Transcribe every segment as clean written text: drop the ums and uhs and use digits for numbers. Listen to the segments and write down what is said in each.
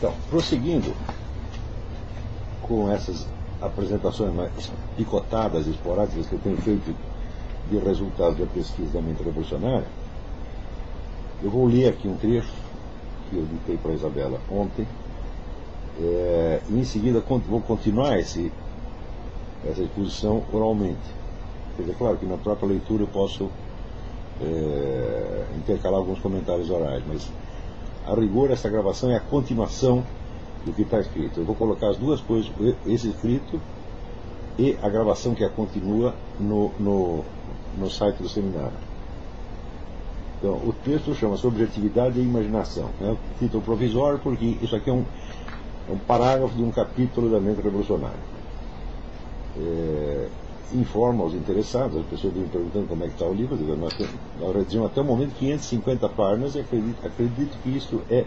Então, prosseguindo com essas apresentações mais picotadas, esporádicas que eu tenho feito de resultados da pesquisa da mente revolucionária, eu vou ler aqui um trecho que eu ditei para a Isabela ontem, e em seguida vou continuar essa exposição oralmente. Quer dizer, claro que na própria leitura eu posso intercalar alguns comentários orais, mas a rigor essa gravação é a continuação do que está escrito. Eu vou colocar as duas coisas, esse escrito e a gravação que a continua no site do seminário. Então, o texto chama-se Objetividade e Imaginação. É um título provisório porque isso aqui é um parágrafo de um capítulo da mente revolucionária. Informa aos interessados, as pessoas vêm perguntando como é que está o livro, nós redigimos até o momento 550 páginas e acredito que isso é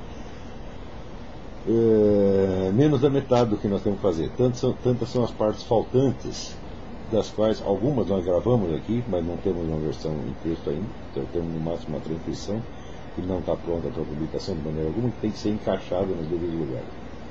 menos da metade do que nós temos que fazer. Tantas são as partes faltantes, das quais algumas nós gravamos aqui, mas não temos uma versão em texto ainda, então temos no máximo uma transcrição que não está pronta para publicação de maneira alguma, que tem que ser encaixada nos devidos lugares.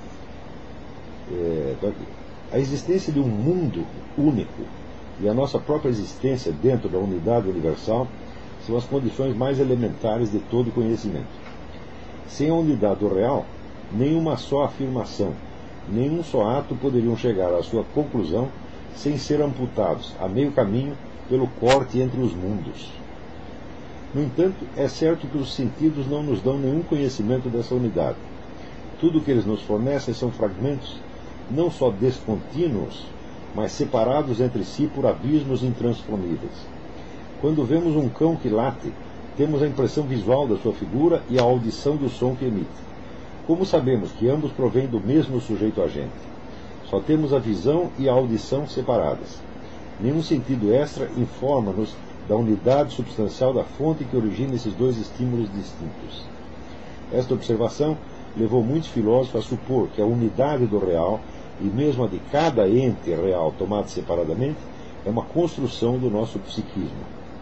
Então, a existência de um mundo único e a nossa própria existência dentro da unidade universal são as condições mais elementares de todo conhecimento. Sem a unidade do real, nenhuma só afirmação, nenhum só ato poderiam chegar à sua conclusão sem ser amputados a meio caminho pelo corte entre os mundos. No entanto, é certo que os sentidos não nos dão nenhum conhecimento dessa unidade. Tudo o que eles nos fornecem são fragmentos não só descontínuos, mas separados entre si por abismos intransponíveis. Quando vemos um cão que late, temos a impressão visual da sua figura e a audição do som que emite. Como sabemos que ambos provêm do mesmo sujeito agente? Só temos a visão e a audição separadas. Nenhum sentido extra informa-nos da unidade substancial da fonte que origina esses dois estímulos distintos. Esta observação levou muitos filósofos a supor que a unidade do real, e mesmo a de cada ente real tomado separadamente, é uma construção do nosso psiquismo.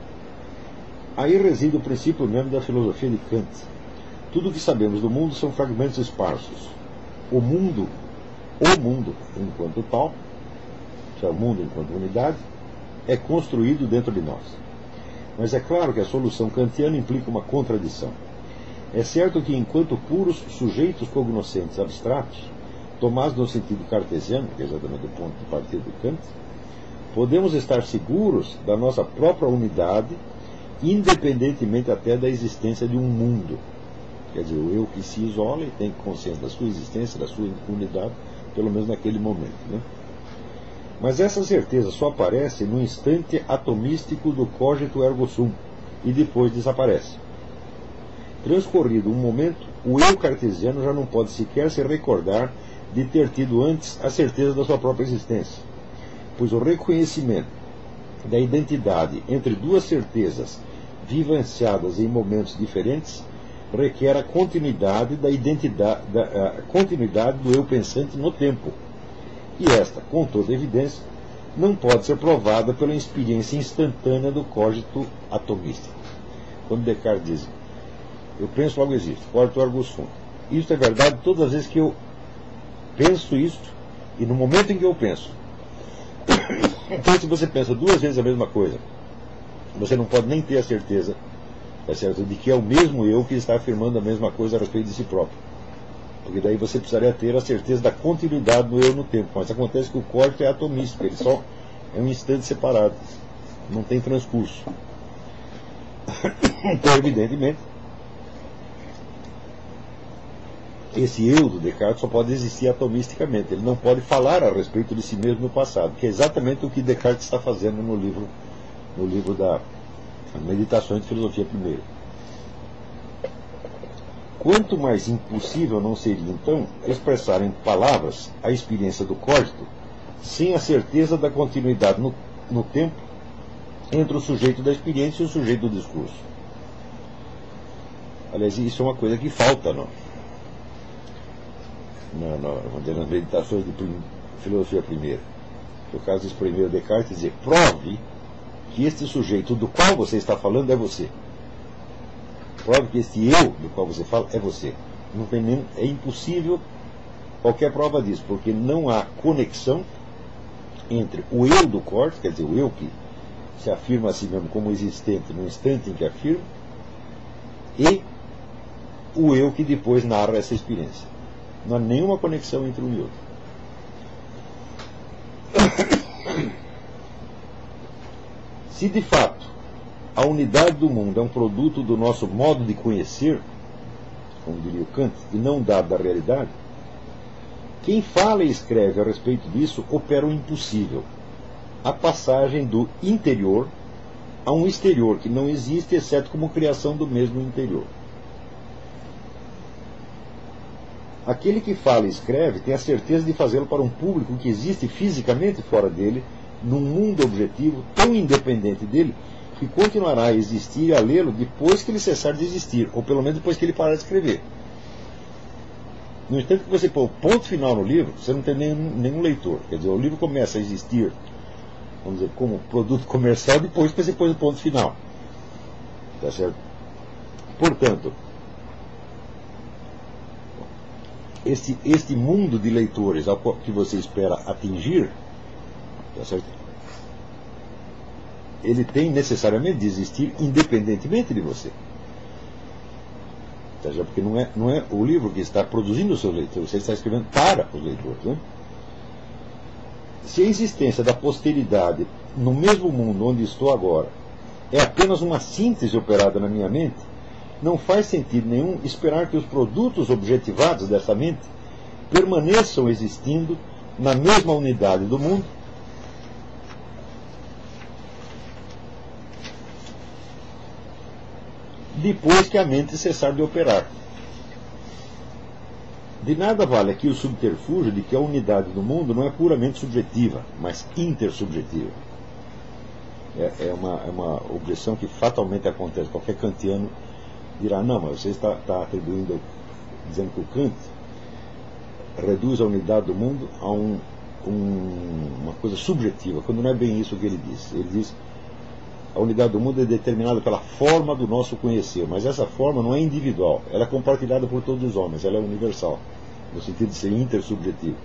Aí reside o princípio mesmo da filosofia de Kant. Tudo o que sabemos do mundo são fragmentos esparsos. O mundo, enquanto tal, que é o mundo enquanto unidade, é construído dentro de nós. Mas é claro que a solução kantiana implica uma contradição. É certo que, enquanto puros sujeitos cognoscentes abstratos, tomados no sentido cartesiano, que é exatamente o ponto de partida de Kant, podemos estar seguros da nossa própria unidade, independentemente até da existência de um mundo. Quer dizer, o eu que se isola e tem consciência da sua existência, da sua unidade, pelo menos naquele momento, né? Mas essa certeza só aparece no instante atomístico do cogito ergo sum e depois desaparece. Transcorrido um momento, o eu cartesiano já não pode sequer se recordar de ter tido antes a certeza da sua própria existência, pois o reconhecimento da identidade entre duas certezas vivenciadas em momentos diferentes requer a continuidade do eu pensante no tempo, e esta, com toda evidência, não pode ser provada pela experiência instantânea do cogito atomístico. Quando Descartes diz: eu penso, logo existo, quarto ergo sum. Isso é verdade todas as vezes que eu penso isto e no momento em que eu penso. Então, se você pensa duas vezes a mesma coisa, você não pode nem ter a certeza, é certo, de que é o mesmo eu que está afirmando a mesma coisa a respeito de si próprio. Porque daí você precisaria ter a certeza da continuidade do eu no tempo. Mas acontece que o corte é atomístico, ele só é um instante separado, não tem transcurso. Então, evidentemente, esse eu do Descartes só pode existir atomisticamente. Ele não pode falar a respeito de si mesmo no passado, que é exatamente o que Descartes está fazendo no livro da Meditações de Filosofia Primeira. Quanto mais impossível não seria, então, expressar em palavras a experiência do cogito sem a certeza da continuidade no tempo entre o sujeito da experiência e o sujeito do discurso. Aliás, isso é uma coisa que falta, não? Nas meditações de filosofia primeira. No caso de exprimir Descartes, dizer: prove que este sujeito do qual você está falando é você. Prove que este eu do qual você fala é você. Não tem nem, é impossível qualquer prova disso, porque não há conexão entre o eu do corte, quer dizer, o eu que se afirma a si mesmo como existente no instante em que afirma, e o eu que depois narra essa experiência. Não há nenhuma conexão entre um e outro. Se de fato a unidade do mundo é um produto do nosso modo de conhecer, como diria o Kant, e não dado da realidade, quem fala e escreve a respeito disso opera o impossível, a passagem do interior a um exterior que não existe, exceto como criação do mesmo interior. Aquele que fala e escreve tem a certeza de fazê-lo para um público que existe fisicamente fora dele, num mundo objetivo tão independente dele, que continuará a existir e a lê-lo depois que ele cessar de existir, ou pelo menos depois que ele parar de escrever. No instante que você põe o ponto final no livro, você não tem nenhum leitor. Quer dizer, o livro começa a existir, vamos dizer, como produto comercial depois que você põe o ponto final. Tá certo? Portanto, este mundo de leitores ao que você espera atingir, tá certo? Ele tem necessariamente de existir independentemente de você. Tá certo? Porque não é o livro que está produzindo os seus leitores, você está escrevendo para os leitores. Né? Se a existência da posteridade no mesmo mundo onde estou agora é apenas uma síntese operada na minha mente, não faz sentido nenhum esperar que os produtos objetivados dessa mente permaneçam existindo na mesma unidade do mundo depois que a mente cessar de operar. De nada vale aqui o subterfúgio de que a unidade do mundo não é puramente subjetiva, mas intersubjetiva. É uma objeção que fatalmente acontece. Qualquer kantiano dirá, não, mas você está atribuindo, dizendo que o Kant reduz a unidade do mundo a uma coisa subjetiva, quando não é bem isso que ele diz. Ele diz a unidade do mundo é determinada pela forma do nosso conhecer, mas essa forma não é individual, ela é compartilhada por todos os homens, ela é universal, no sentido de ser intersubjetivo.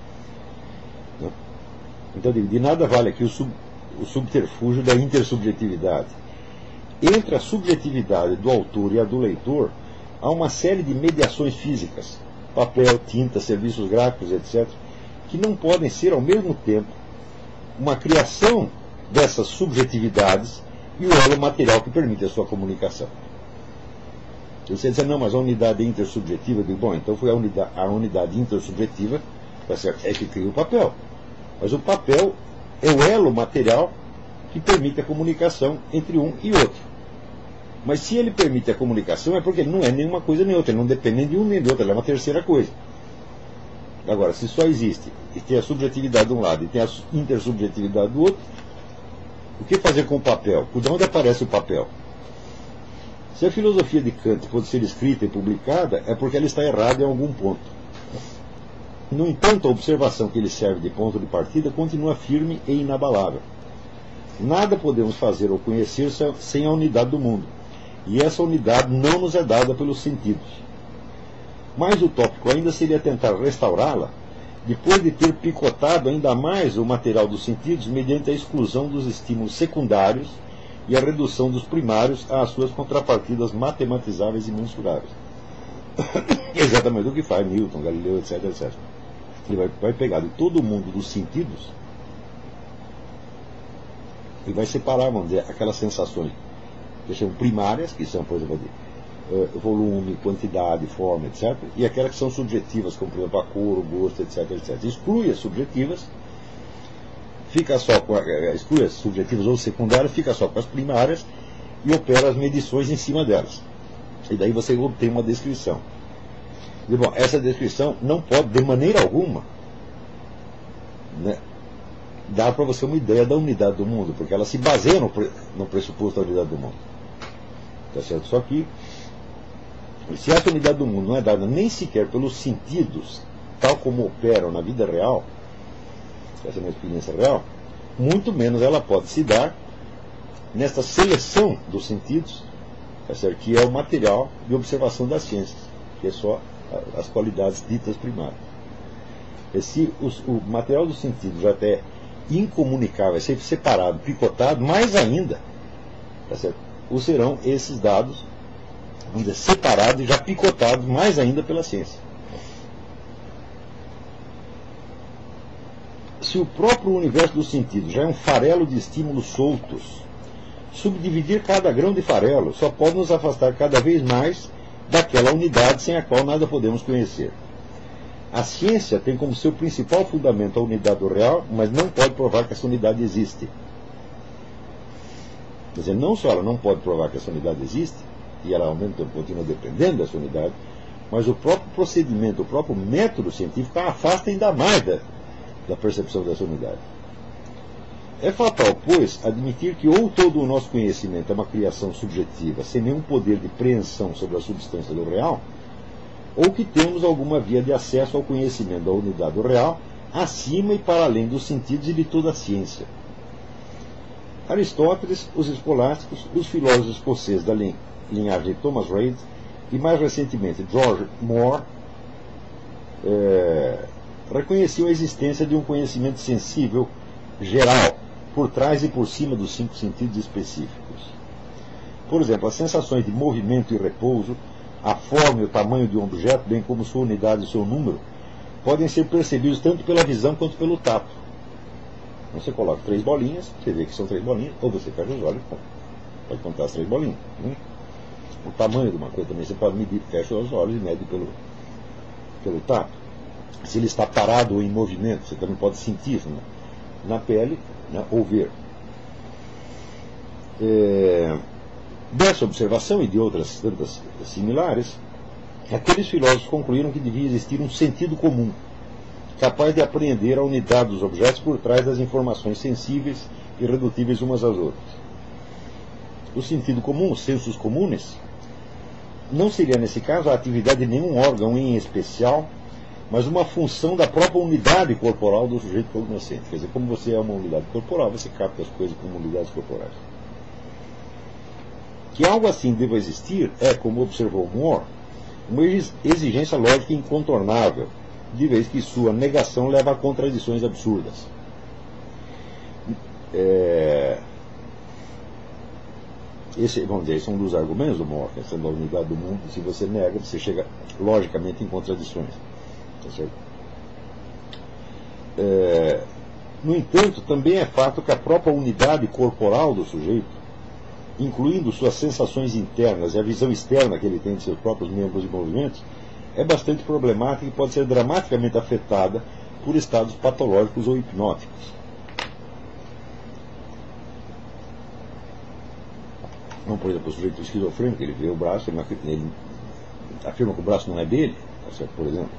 Então, de nada vale aqui o subterfúgio da intersubjetividade. Entre a subjetividade do autor e a do leitor, há uma série de mediações físicas, papel, tinta, serviços gráficos, etc., que não podem ser, ao mesmo tempo, uma criação dessas subjetividades e o elo material que permite a sua comunicação. Se você disser, não, mas a unidade é intersubjetiva, eu digo, bom, então foi a unidade intersubjetiva, tá certo, é que cria o papel. Mas o papel é o elo material que permite a comunicação entre um e outro. Mas se ele permite a comunicação é porque ele não é nenhuma coisa nem outra, ele não depende nem de um nem do outro, ele é uma terceira coisa. Agora, se só existe e tem a subjetividade de um lado e tem a intersubjetividade do outro, o que fazer com o papel? De onde aparece o papel? Se a filosofia de Kant pode ser escrita e publicada, é porque ela está errada em algum ponto. No entanto, a observação que ele serve de ponto de partida continua firme e inabalável. Nada podemos fazer ou conhecer sem a unidade do mundo. E essa unidade não nos é dada pelos sentidos. Mais utópico ainda seria tentar restaurá-la depois de ter picotado ainda mais o material dos sentidos mediante a exclusão dos estímulos secundários e a redução dos primários às suas contrapartidas matematizáveis e mensuráveis. Exatamente o que faz Newton, Galileu, etc, etc. Ele vai pegar de todo o mundo dos sentidos e vai separar, vamos dizer, aquelas sensações que são primárias, que são, por exemplo, volume, quantidade, forma, etc. E aquelas que são subjetivas, como por exemplo a cor, o gosto, etc, etc. Exclui as subjetivas, fica só com exclui as subjetivas ou secundárias, fica só com as primárias e opera as medições em cima delas. E daí você obtém uma descrição. E, bom, essa descrição não pode, de maneira alguma, né, dar para você uma ideia da unidade do mundo, porque ela se baseia no pressuposto da unidade do mundo. Tá certo? Só que, se essa unidade do mundo não é dada nem sequer pelos sentidos, tal como operam na vida real, essa é uma experiência real, muito menos ela pode se dar nesta seleção dos sentidos, tá certo? Que é o material de observação das ciências, que é só as qualidades ditas primárias. Se o material do sentido já é incomunicável, é ser separado, picotado, mais ainda, tá certo? O serão esses dados, vamos dizer, separados e já picotados mais ainda pela ciência. Se o próprio universo do sentido já é um farelo de estímulos soltos, subdividir cada grão de farelo só pode nos afastar cada vez mais daquela unidade sem a qual nada podemos conhecer. A ciência tem como seu principal fundamento a unidade do real, mas não pode provar que essa unidade existe. Quer dizer, não só ela não pode provar que essa unidade existe, e ela ao mesmo tempo continua dependendo dessa unidade, mas o próprio procedimento, o próprio método científico a afasta ainda mais da percepção dessa unidade. É fatal, pois, admitir que ou todo o nosso conhecimento é uma criação subjetiva, sem nenhum poder de preensão sobre a substância do real, ou que temos alguma via de acesso ao conhecimento da unidade do real, acima e para além dos sentidos e de toda a ciência. Aristóteles, os escolásticos, os filósofos escoceses da linhagem de Thomas Reid e, mais recentemente, George Moore, reconheciam a existência de um conhecimento sensível geral, por trás e por cima dos 5 sentidos específicos. Por exemplo, as sensações de movimento e repouso, a forma e o tamanho de um objeto, bem como sua unidade e seu número, podem ser percebidos tanto pela visão quanto pelo tato. Então, você coloca 3 bolinhas, você vê que são 3 bolinhas, ou você fecha os olhos, pode contar as 3 bolinhas. O tamanho de uma coisa também você pode medir, fecha os olhos e mede pelo tato. Se ele está parado ou em movimento, você também pode sentir isso na pele, né, ou ver. Dessa observação e de outras tantas similares, aqueles filósofos concluíram que devia existir um sentido comum, capaz de apreender a unidade dos objetos por trás das informações sensíveis e redutíveis umas às outras. O sentido comum, os sensus comunes, não seria nesse caso a atividade de nenhum órgão em especial, mas uma função da própria unidade corporal do sujeito cognoscente. Quer dizer, como você é uma unidade corporal, você capta as coisas como unidades corporais. Que algo assim deva existir é, como observou Moore, uma exigência lógica incontornável, de vez que sua negação leva a contradições absurdas. Esse, vamos dizer, esse é um dos argumentos do Moore, a questão da unidade do mundo. Se você nega, você chega logicamente em contradições. Tá certo? No entanto, também é fato que a própria unidade corporal do sujeito, incluindo suas sensações internas e a visão externa que ele tem de seus próprios membros e movimentos, é bastante problemática e pode ser dramaticamente afetada por estados patológicos ou hipnóticos. Então, por exemplo, o sujeito esquizofrênico, ele vê o braço, ele afirma que o braço não é dele, tá certo? Por exemplo.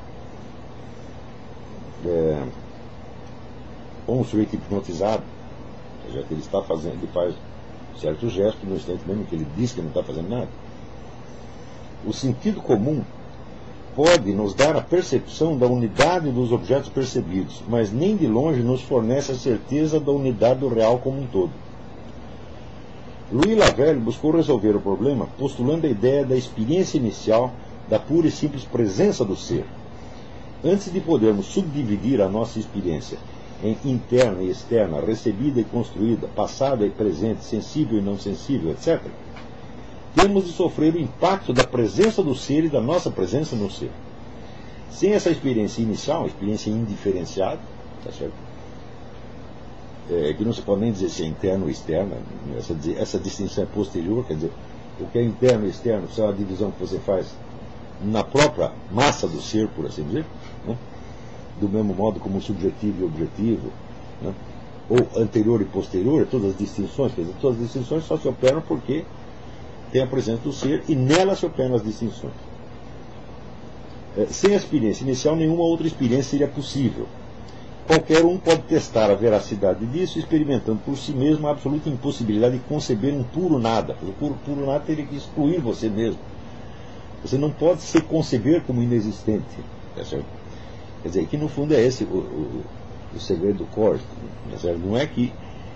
Ou um sujeito hipnotizado, já que ele está fazendo, ele faz certo gesto no instante mesmo que ele diz que não está fazendo nada. O sentido comum pode nos dar a percepção da unidade dos objetos percebidos, mas nem de longe nos fornece a certeza da unidade do real como um todo. Louis Lavelle buscou resolver o problema postulando a ideia da experiência inicial da pura e simples presença do ser. Antes de podermos subdividir a nossa experiência em interna e externa, recebida e construída, passada e presente, sensível e não sensível, etc., temos de sofrer o impacto da presença do ser e da nossa presença no ser. Sem essa experiência inicial, experiência indiferenciada, tá certo? Que não se pode nem dizer se é interno ou externa, essa distinção é posterior, quer dizer, o que é interno e externo é uma divisão que você faz na própria massa do ser, por assim dizer, né? Do mesmo modo como subjetivo e objetivo, né? Ou anterior e posterior, todas as distinções, quer dizer, todas as distinções só se operam porque tem a presença do ser e nela se operam as distinções. Sem a experiência inicial, nenhuma outra experiência seria possível. Qualquer um pode testar a veracidade disso, experimentando por si mesmo a absoluta impossibilidade de conceber um puro nada. O puro nada teria que excluir você mesmo. Você não pode se conceber como inexistente. Tá certo? Quer dizer, que no fundo é esse o segredo do Corte. Tá certo? Não é que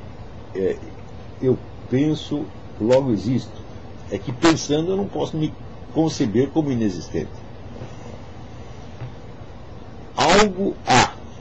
eu penso, logo existo. É que pensando eu não posso me conceber como inexistente. Algo há.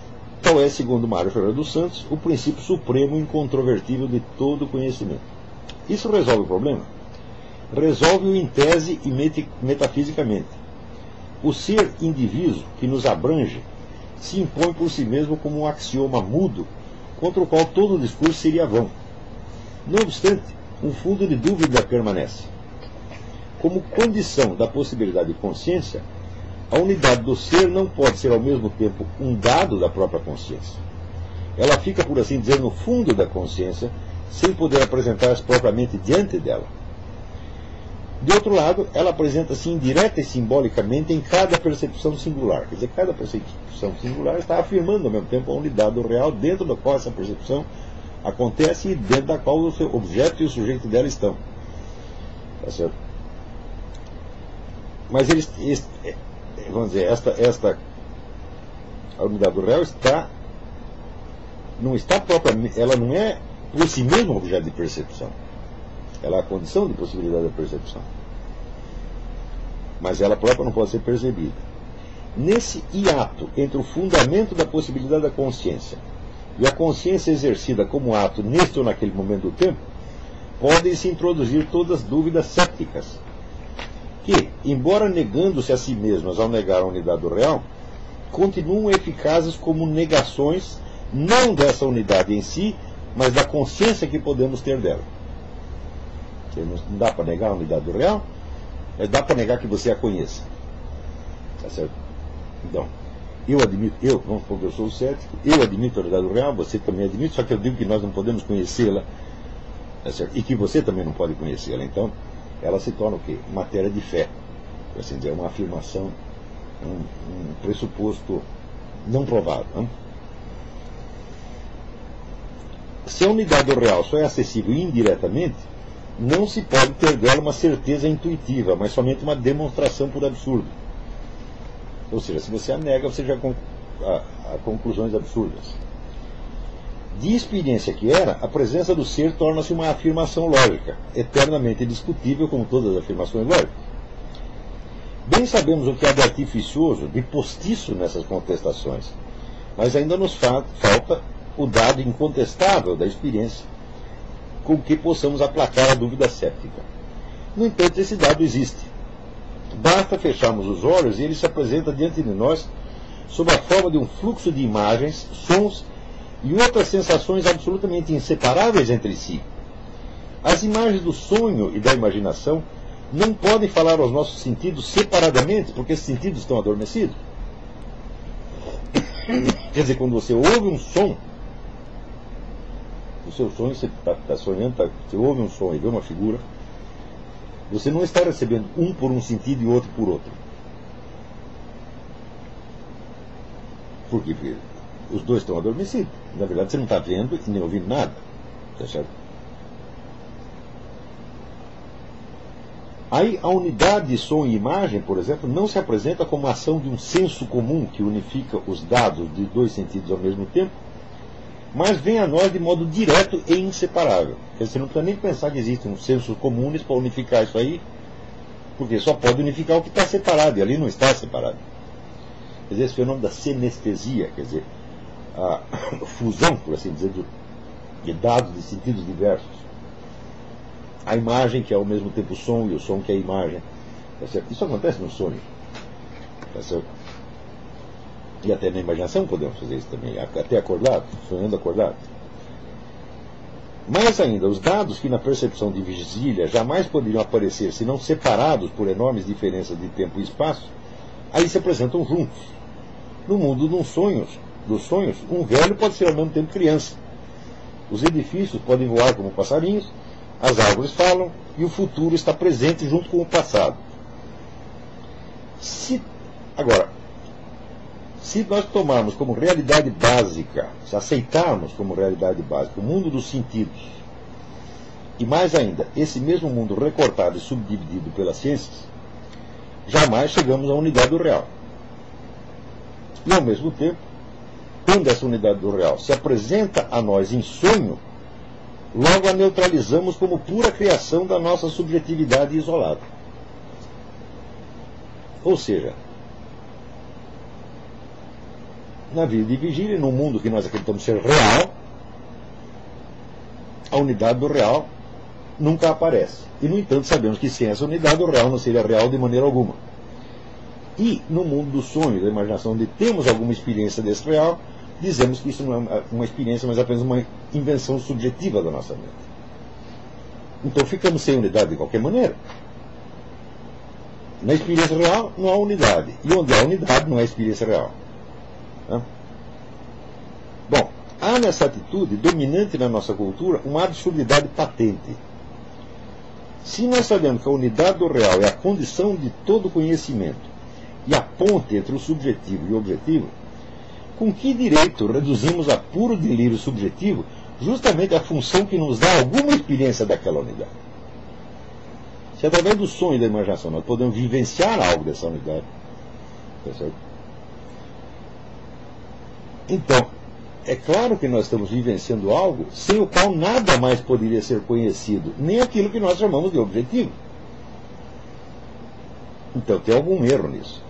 qual é, segundo Mário Ferreira dos Santos, o princípio supremo e incontrovertível de todo conhecimento. Isso resolve o problema? Resolve-o em tese e metafisicamente. O ser indiviso que nos abrange se impõe por si mesmo como um axioma mudo contra o qual todo o discurso seria vão. Não obstante, um fundo de dúvida permanece. Como condição da possibilidade de consciência, a unidade do ser não pode ser ao mesmo tempo um dado da própria consciência. Ela fica, por assim dizer, no fundo da consciência, sem poder apresentar-se propriamente diante dela. De outro lado, ela apresenta-se indireta e simbolicamente em cada percepção singular. Quer dizer, cada percepção singular está afirmando ao mesmo tempo a unidade do real dentro da qual essa percepção acontece e dentro da qual o seu objeto e o sujeito dela estão. Tá certo? Mas vamos dizer, a unidade do real não está propriamente, ela não é por si mesma um objeto de percepção. Ela é a condição de possibilidade da percepção. Mas ela própria não pode ser percebida. Nesse hiato entre o fundamento da possibilidade da consciência e a consciência exercida como ato neste ou naquele momento do tempo, podem se introduzir todas as dúvidas cépticas, que, embora negando-se a si mesmas ao negar a unidade do real, continuam eficazes como negações não dessa unidade em si, mas da consciência que podemos ter dela. Não dá para negar a unidade do real, mas dá para negar que você a conheça. Tá certo? Então, vamos supor que eu sou o cético, eu admito a unidade do real, você também admite, só que eu digo que nós não podemos conhecê-la, tá certo? E que você também não pode conhecê-la. Então, ela se torna o quê? Matéria de fé. Por assim dizer, uma afirmação, um pressuposto não provado. Não? Se a unidade do real só é acessível indiretamente, não se pode ter dela uma certeza intuitiva, mas somente uma demonstração por absurdo. Ou seja, se você a nega, você já a conclusões absurdas. De experiência que era, a presença do ser torna-se uma afirmação lógica, eternamente discutível, como todas as afirmações lógicas. Bem sabemos o que há de artificioso, de postiço nessas contestações, mas ainda nos falta o dado incontestável da experiência, com que possamos aplacar a dúvida céptica. No entanto, esse dado existe. Basta fecharmos os olhos e ele se apresenta diante de nós sob a forma de um fluxo de imagens, sons e outras sensações absolutamente inseparáveis entre si. As imagens do sonho e da imaginação não podem falar aos nossos sentidos separadamente, porque esses sentidos estão adormecidos. Quer dizer, quando você ouve um som, o seu sonho, você está sonhando, você ouve um som e vê uma figura, você não está recebendo um por um sentido e outro por outro. Por quê? Porque os dois estão adormecidos. Na verdade, você não está vendo e nem ouvindo nada. Tá certo? Aí, a unidade de som e imagem, por exemplo, não se apresenta como a ação de um senso comum que unifica os dados de dois sentidos ao mesmo tempo, mas vem a nós de modo direto e inseparável. Quer dizer, você não precisa nem pensar que existem uns sensos comuns para unificar isso aí, porque só pode unificar o que está separado, e ali não está separado. Quer dizer, esse fenômeno da senestesia, quer dizer, a fusão, por assim dizer, de dados de sentidos diversos. A imagem que é ao mesmo tempo o som, e o som que é a imagem. Tá certo? Isso acontece no sonho. Tá certo? E até na imaginação podemos fazer isso também, até acordado, sonhando acordado. Mais ainda, os dados que na percepção de vigília jamais poderiam aparecer senão separados por enormes diferenças de tempo e espaço, aí se apresentam juntos. No mundo dos sonhos, um velho pode ser ao mesmo tempo criança. Os edifícios podem voar como passarinhos, as árvores falam e o futuro está presente junto com o passado. Se nós tomarmos como realidade básica, se aceitarmos como realidade básica o mundo dos sentidos, e mais ainda, esse mesmo mundo recortado e subdividido pelas ciências, jamais chegamos à unidade do real. E ao mesmo tempo, quando essa unidade do real se apresenta a nós em sonho, logo a neutralizamos como pura criação da nossa subjetividade isolada. Ou seja, na vida de vigília, no mundo que nós acreditamos ser real, a unidade do real nunca aparece. E, no entanto, sabemos que sem essa unidade o real não seria real de maneira alguma. E, no mundo do sonho, da imaginação, onde temos alguma experiência desse real, dizemos que isso não é uma experiência, mas apenas uma invenção subjetiva da nossa mente. Então ficamos sem unidade de qualquer maneira. Na experiência real não há unidade. E onde há unidade não há experiência real. Bom, há nessa atitude dominante na nossa cultura uma absurdidade patente. Se nós sabemos que a unidade do real é a condição de todo conhecimento e a ponte entre o subjetivo e o objetivo, com que direito reduzimos a puro delírio subjetivo justamente a função que nos dá alguma experiência daquela unidade? Se através do sonho e da imaginação nós podemos vivenciar algo dessa unidade, tá certo? Então, é claro que nós estamos vivenciando algo sem o qual nada mais poderia ser conhecido, nem aquilo que nós chamamos de objetivo. Então tem algum erro nisso.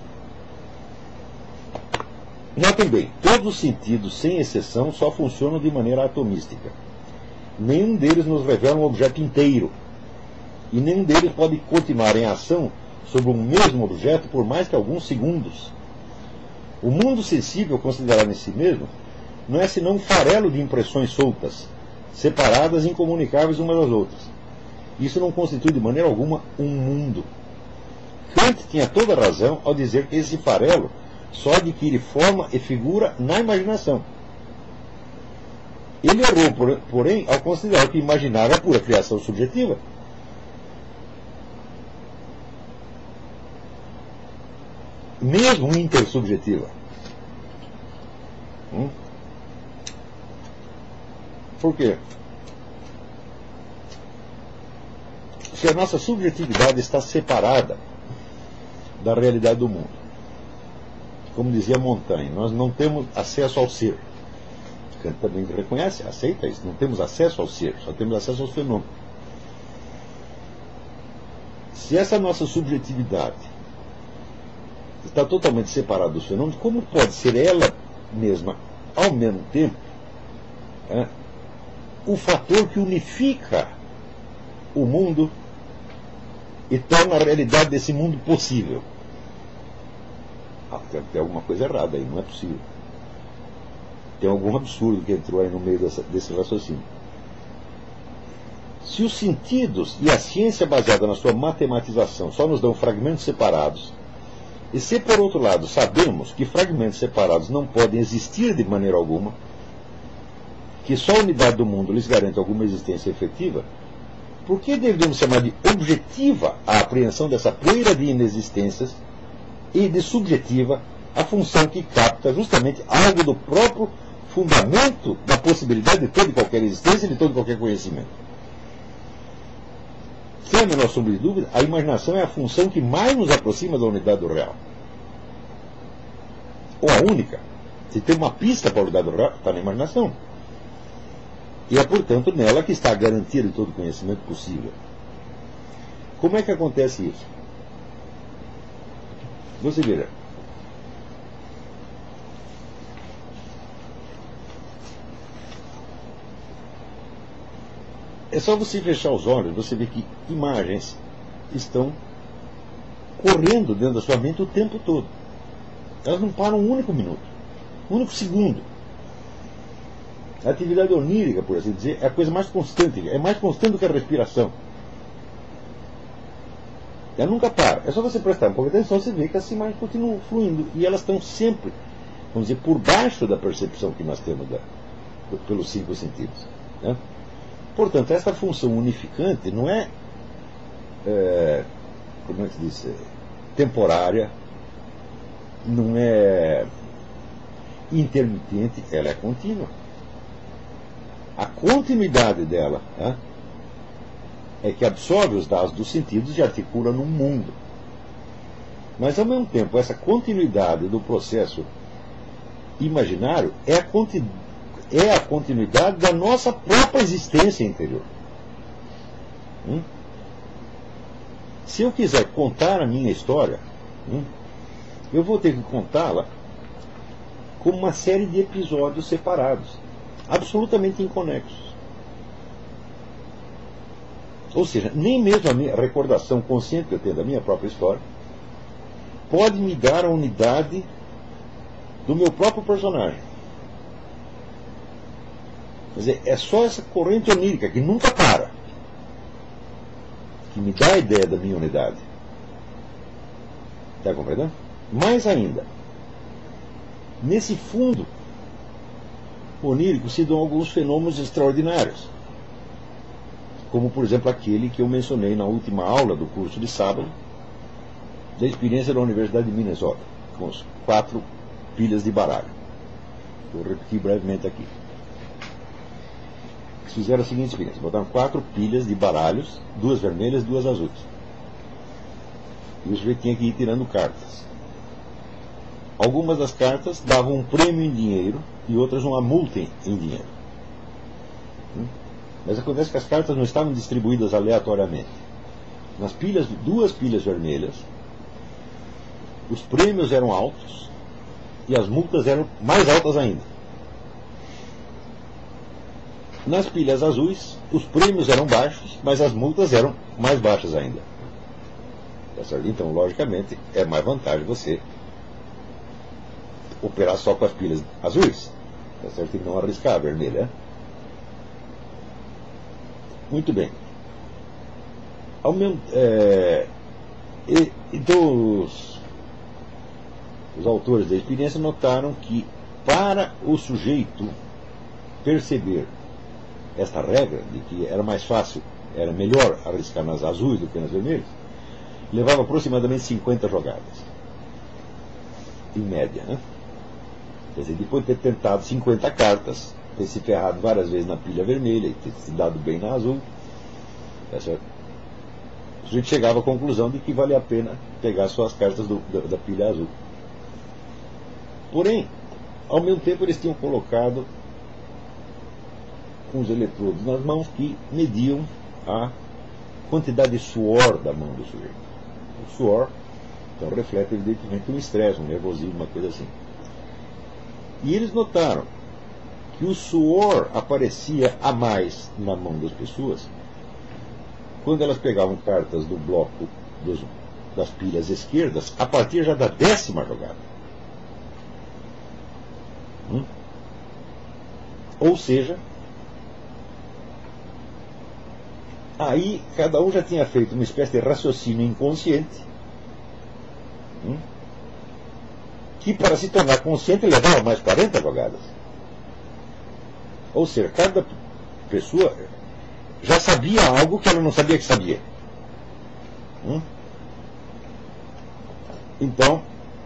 Notem bem, todos os sentidos, sem exceção, só funcionam de maneira atomística. Nenhum deles nos revela um objeto inteiro. E nenhum deles pode continuar em ação sobre um mesmo objeto por mais que alguns segundos. O mundo sensível, considerado em si mesmo, não é senão um farelo de impressões soltas, separadas e incomunicáveis umas das outras. Isso não constitui de maneira alguma um mundo. Kant tinha toda a razão ao dizer que esse farelo só adquire forma e figura na imaginação. Ele errou, porém, ao considerar que imaginar é pura criação subjetiva. Mesmo intersubjetiva. Por quê? Se a nossa subjetividade está separada da realidade do mundo, como dizia Montaigne, nós não temos acesso ao ser. Kant também reconhece, aceita isso. Não temos acesso ao ser, só temos acesso aos fenômenos. Se essa nossa subjetividade está totalmente separada dos fenômenos, como pode ser ela mesma, ao mesmo tempo, o fator que unifica o mundo e torna a realidade desse mundo possível? Tem alguma coisa errada aí, não é possível. Tem algum absurdo que entrou aí no meio desse raciocínio. Se os sentidos e a ciência baseada na sua matematização só nos dão fragmentos separados, e se por outro lado sabemos que fragmentos separados não podem existir de maneira alguma, que só a unidade do mundo lhes garante alguma existência efetiva, por que deveríamos chamar de objetiva a apreensão dessa poeira de inexistências e de subjetiva a função que capta justamente algo do próprio fundamento da possibilidade de toda e qualquer existência e de todo e qualquer conhecimento? Sem a menor sombra de dúvida, a imaginação é a função que mais nos aproxima da unidade do real. Ou a única. Se tem uma pista para a unidade do real, está na imaginação. E é, portanto, nela que está a garantia de todo conhecimento possível. Como é que acontece isso? Você verá. É só você fechar os olhos, você vê que imagens estão correndo dentro da sua mente o tempo todo. Elas não param um único minuto, um único segundo. A atividade onírica, por assim dizer, é a coisa mais constante, é mais constante do que a respiração. Ela nunca para. É só você prestar um pouco de atenção, você vê que as imagens continuam fluindo. E elas estão sempre, vamos dizer, por baixo da percepção que nós temos pelos 5 sentidos. Né? Portanto, essa função unificante não é, como é que se diz, temporária, não é intermitente, ela é contínua. A continuidade dela é que absorve os dados dos sentidos e articula num mundo. Mas, ao mesmo tempo, essa continuidade do processo imaginário é a continuidade da nossa própria existência interior. Se eu quiser contar a minha história, eu vou ter que contá-la como uma série de episódios separados, absolutamente inconexos. Ou seja, nem mesmo a minha recordação consciente que eu tenho da minha própria história pode me dar a unidade do meu próprio personagem. Quer dizer, é só essa corrente onírica que nunca para que me dá a ideia da minha unidade. Está compreendendo? Mais ainda, nesse fundo onírico se dão alguns fenômenos extraordinários, como por exemplo aquele que eu mencionei na última aula do curso de sábado, da experiência da Universidade de Minnesota, com as 4 pilhas de baralho. Vou repetir brevemente aqui. Eles fizeram a seguinte experiência: botaram 4 pilhas de baralhos, 2 vermelhas e 2 azuis. E o sujeito tinha que ir tirando cartas. Algumas das cartas davam um prêmio em dinheiro e outras uma multa em dinheiro. Mas acontece que as cartas não estavam distribuídas aleatoriamente. Nas pilhas, 2 pilhas vermelhas, os prêmios eram altos e as multas eram mais altas ainda. Nas pilhas azuis, os prêmios eram baixos, mas as multas eram mais baixas ainda. Então, logicamente, é mais vantagem você operar só com as pilhas azuis, tá certo? E não arriscar a vermelha. Muito bem. Então, os autores da experiência notaram que, para o sujeito perceber esta regra de que era mais fácil, era melhor arriscar nas azuis do que nas vermelhas, levava aproximadamente 50 jogadas, em média, né? Quer dizer, depois de ter tentado 50 cartas, ter se ferrado várias vezes na pilha vermelha e ter se dado bem na azul, tá certo? A gente chegava à conclusão de que valia a pena pegar só as cartas da pilha azul. Porém, ao mesmo tempo eles tinham colocado uns eletrodos nas mãos que mediam a quantidade de suor da mão do sujeito. O suor, então, reflete evidentemente um estresse, um nervosismo, uma coisa assim. E eles notaram que o suor aparecia a mais na mão das pessoas quando elas pegavam cartas do bloco das pilhas esquerdas a partir já da 10ª jogada. Ou seja, aí cada um já tinha feito uma espécie de raciocínio inconsciente, que para se tornar consciente levava mais 40 jogadas. Ou seja, cada pessoa já sabia algo que ela não sabia que sabia. Então,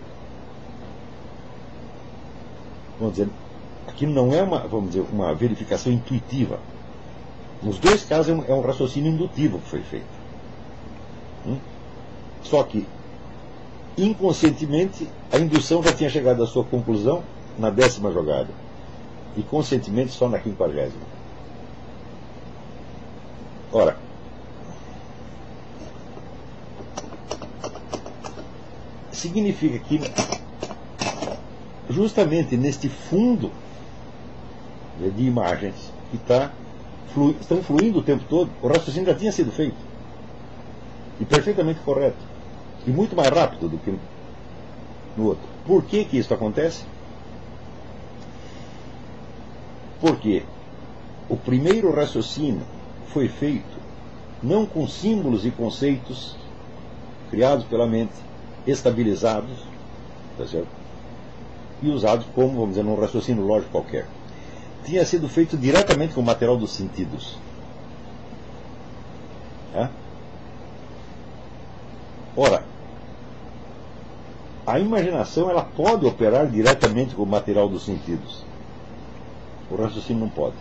vamos dizer, aqui não é uma verificação intuitiva. Nos 2 casos é um raciocínio indutivo que foi feito. Só que, inconscientemente, a indução já tinha chegado à sua conclusão na 10ª jogada. E conscientemente só na 50ª. Ora, significa que justamente neste fundo de imagens que estão fluindo o tempo todo, o raciocínio já tinha sido feito. E perfeitamente correto. E muito mais rápido do que no outro. Por que isso acontece? Porque o primeiro raciocínio foi feito não com símbolos e conceitos criados pela mente, estabilizados, tá certo? E usados como, vamos dizer, num raciocínio lógico qualquer. Tinha sido feito diretamente com o material dos sentidos. Ora, a imaginação ela pode operar diretamente com o material dos sentidos. O raciocínio não pode.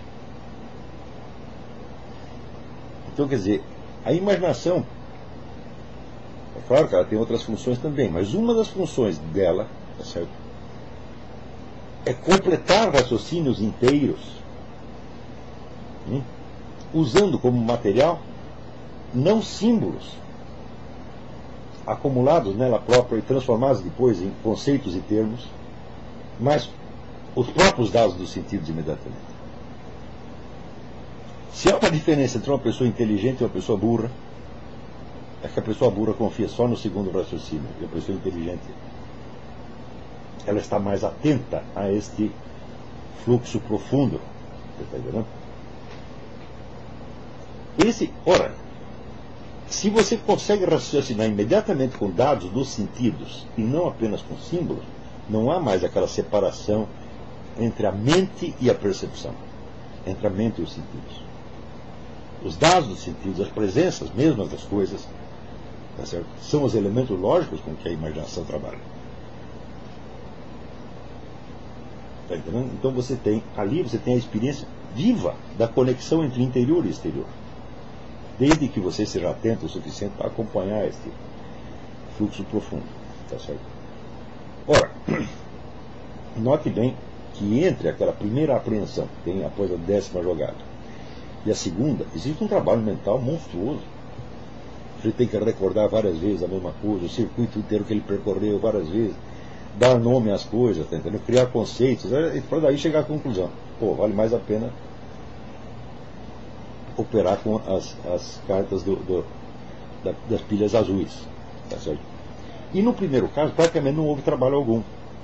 Então, quer dizer, a imaginação, é claro que ela tem outras funções também, mas uma das funções dela, tá certo, é completar raciocínios inteiros, usando como material não símbolos acumulados nela própria e transformados depois em conceitos e termos, mas os próprios dados dos sentidos imediatamente. Se há uma diferença entre uma pessoa inteligente e uma pessoa burra, é que a pessoa burra confia só no segundo raciocínio, e a pessoa inteligente, ela está mais atenta a este fluxo profundo. Você está entendendo? Ora, se você consegue raciocinar imediatamente com dados dos sentidos e não apenas com símbolos, não há mais aquela separação entre a mente e a percepção, entre a mente e os sentidos. Os dados dos sentidos, as presenças mesmas das coisas, tá certo? São os elementos lógicos com que a imaginação trabalha. Tá entendendo? Então você tem a experiência viva da conexão entre interior e exterior, desde que você seja atento o suficiente para acompanhar este fluxo profundo. Tá certo? Ora, note bem que entre aquela primeira apreensão, que tem após a 10ª jogada, e a segunda, existe um trabalho mental monstruoso. Você tem que recordar várias vezes a mesma coisa, o circuito inteiro que ele percorreu várias vezes, dar nome às coisas, tá entendendo? Criar conceitos, para daí chegar à conclusão. Pô, vale mais a pena operar com as cartas das pilhas azuis. Tá certo? E no primeiro caso, praticamente não houve trabalho algum.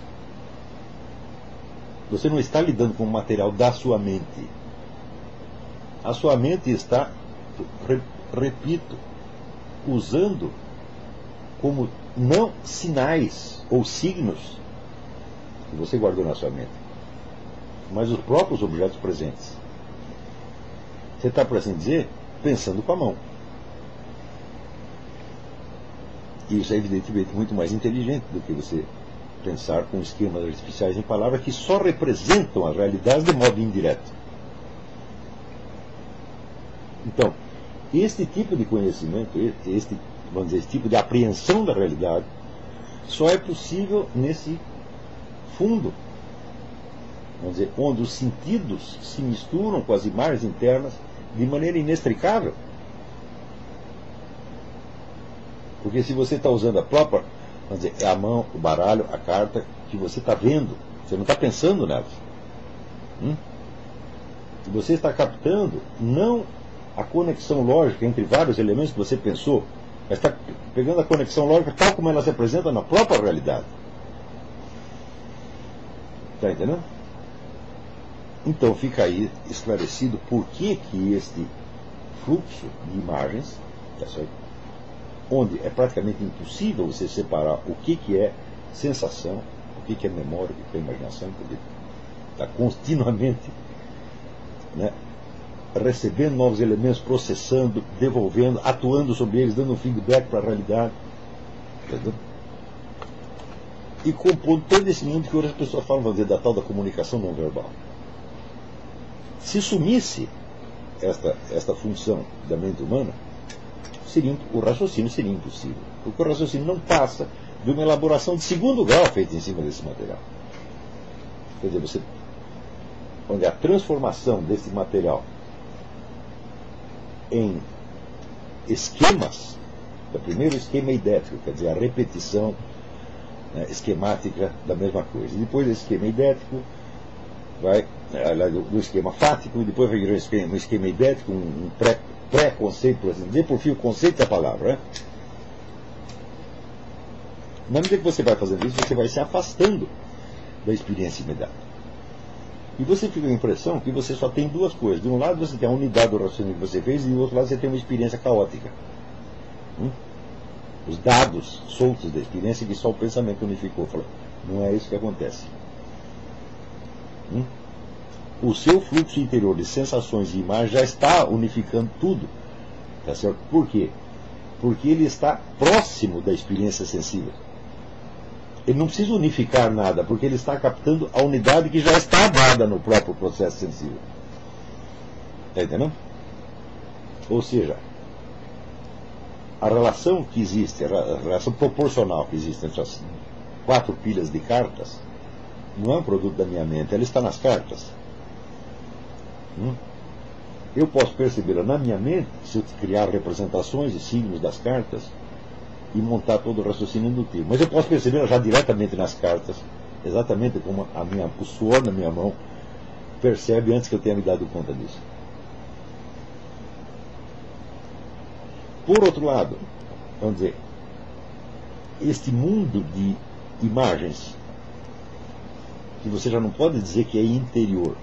Você não está lidando com o material da sua mente. A sua mente está, repito, usando como não sinais ou signos que você guardou na sua mente, mas os próprios objetos presentes. Você está, por assim dizer, pensando com a mão. E isso é evidentemente muito mais inteligente do que você pensar com esquemas artificiais em palavras que só representam a realidade de modo indireto. Então, este tipo de conhecimento, vamos dizer, esse tipo de apreensão da realidade, só é possível nesse fundo, vamos dizer, onde os sentidos se misturam com as imagens internas de maneira inextricável. Porque se você está usando a própria, vamos dizer, é a mão, o baralho, a carta que você está vendo, você não está pensando nelas. Você está captando não a conexão lógica entre vários elementos que você pensou, mas está pegando a conexão lógica tal como ela se apresenta na própria realidade. Está entendendo? Então fica aí esclarecido por que este fluxo de imagens, tá certo? Onde é praticamente impossível você separar o que é sensação, o que é memória, o que é imaginação, porque está continuamente, né, recebendo novos elementos, processando, devolvendo, atuando sobre eles, dando um feedback para a realidade. Entendeu? E compondo todo esse mundo que hoje as pessoas falam, vamos dizer, da tal da comunicação não verbal. Se sumisse esta função da mente humana, o raciocínio seria impossível. Porque o raciocínio não passa de uma elaboração de segundo grau feita em cima desse material. Quer dizer, onde a transformação desse material em esquemas, o primeiro esquema idético, quer dizer, a repetição, né, esquemática da mesma coisa. E depois do esquema idético vai do esquema fático, e depois vai virar um esquema idético, um pré-conceito, por assim dizer, por fim o conceito da palavra. Né? Na medida que você vai fazendo isso, você vai se afastando da experiência imediata. E você fica com a impressão que você só tem duas coisas. De um lado você tem a unidade do raciocínio que você fez, e do outro lado você tem uma experiência caótica. Os dados soltos da experiência que só o pensamento unificou. Não é isso que acontece. O seu fluxo interior de sensações e imagens já está unificando tudo. Tá certo? Por quê? Porque ele está próximo da experiência sensível. Ele não precisa unificar nada, porque ele está captando a unidade que já está dada no próprio processo sensível. Está entendendo? Ou seja, a relação que existe, a relação proporcional que existe entre as 4 pilhas de cartas, não é um produto da minha mente, ela está nas cartas. Eu posso percebê-la na minha mente, se eu criar representações e signos das cartas, e montar todo o raciocínio indutivo. Mas eu posso percebê-la já diretamente nas cartas, exatamente como o suor na minha mão percebe antes que eu tenha me dado conta disso. Por outro lado, vamos dizer, este mundo de imagens, que você já não pode dizer que é interior,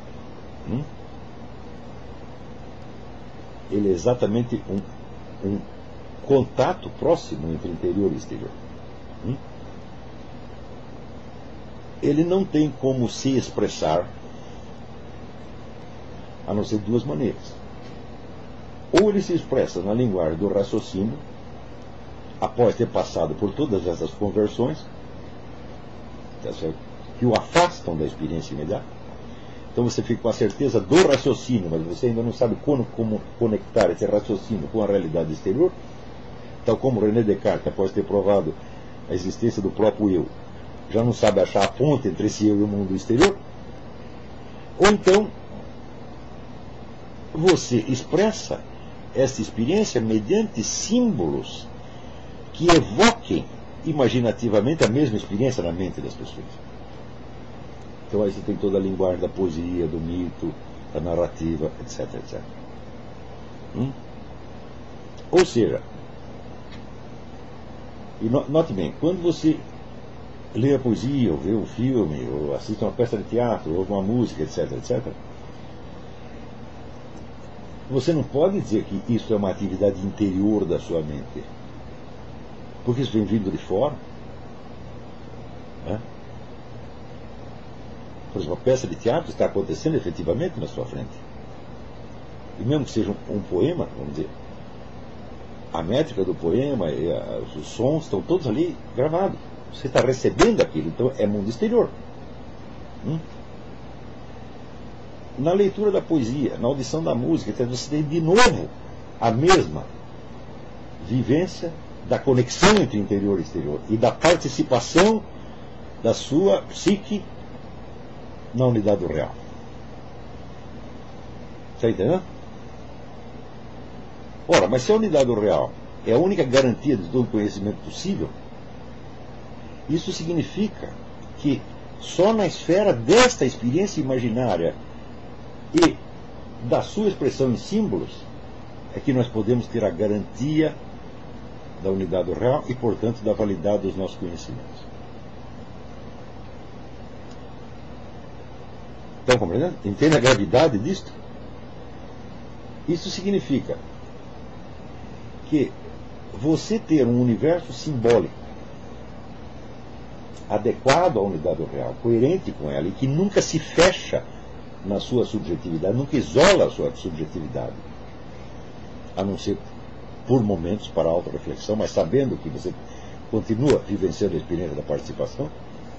ele é exatamente um contato próximo entre interior e exterior. Ele não tem como se expressar a não ser de duas maneiras. Ou ele se expressa na linguagem do raciocínio, após ter passado por todas essas conversões, tá certo? Que o afastam da experiência imediata. Então você fica com a certeza do raciocínio, mas você ainda não sabe como conectar esse raciocínio com a realidade exterior, tal como René Descartes, após ter provado a existência do próprio eu, já não sabe achar a ponte entre esse eu e o mundo exterior. Ou então você expressa essa experiência mediante símbolos que evoquem imaginativamente a mesma experiência na mente das pessoas. Então aí você tem toda a linguagem da poesia, do mito, da narrativa, etc, etc. Ou seja, e note bem, quando você lê a poesia, ou vê um filme, ou assiste uma peça de teatro, ou ouve uma música, etc, etc, você não pode dizer que isso é uma atividade interior da sua mente, porque isso vem vindo de fora. Por exemplo, a peça de teatro está acontecendo efetivamente na sua frente. E mesmo que seja um poema, vamos dizer, a métrica do poema e os sons estão todos ali gravados. Você está recebendo aquilo, então é mundo exterior. Na leitura da poesia, na audição da música, então você tem de novo a mesma vivência da conexão entre interior e exterior e da participação da sua psique na unidade do real. Está entendendo? Ora, mas se a unidade do real é a única garantia de todo conhecimento possível, isso significa que só na esfera desta experiência imaginária e da sua expressão em símbolos é que nós podemos ter a garantia da unidade do real e, portanto, da validade dos nossos conhecimentos. Estão compreendendo? Entende a gravidade disto? Isso significa que você ter um universo simbólico adequado à unidade do real, coerente com ela, e que nunca se fecha na sua subjetividade, nunca isola a sua subjetividade, a não ser por momentos para a auto-reflexão, mas sabendo que você continua vivenciando a experiência da participação.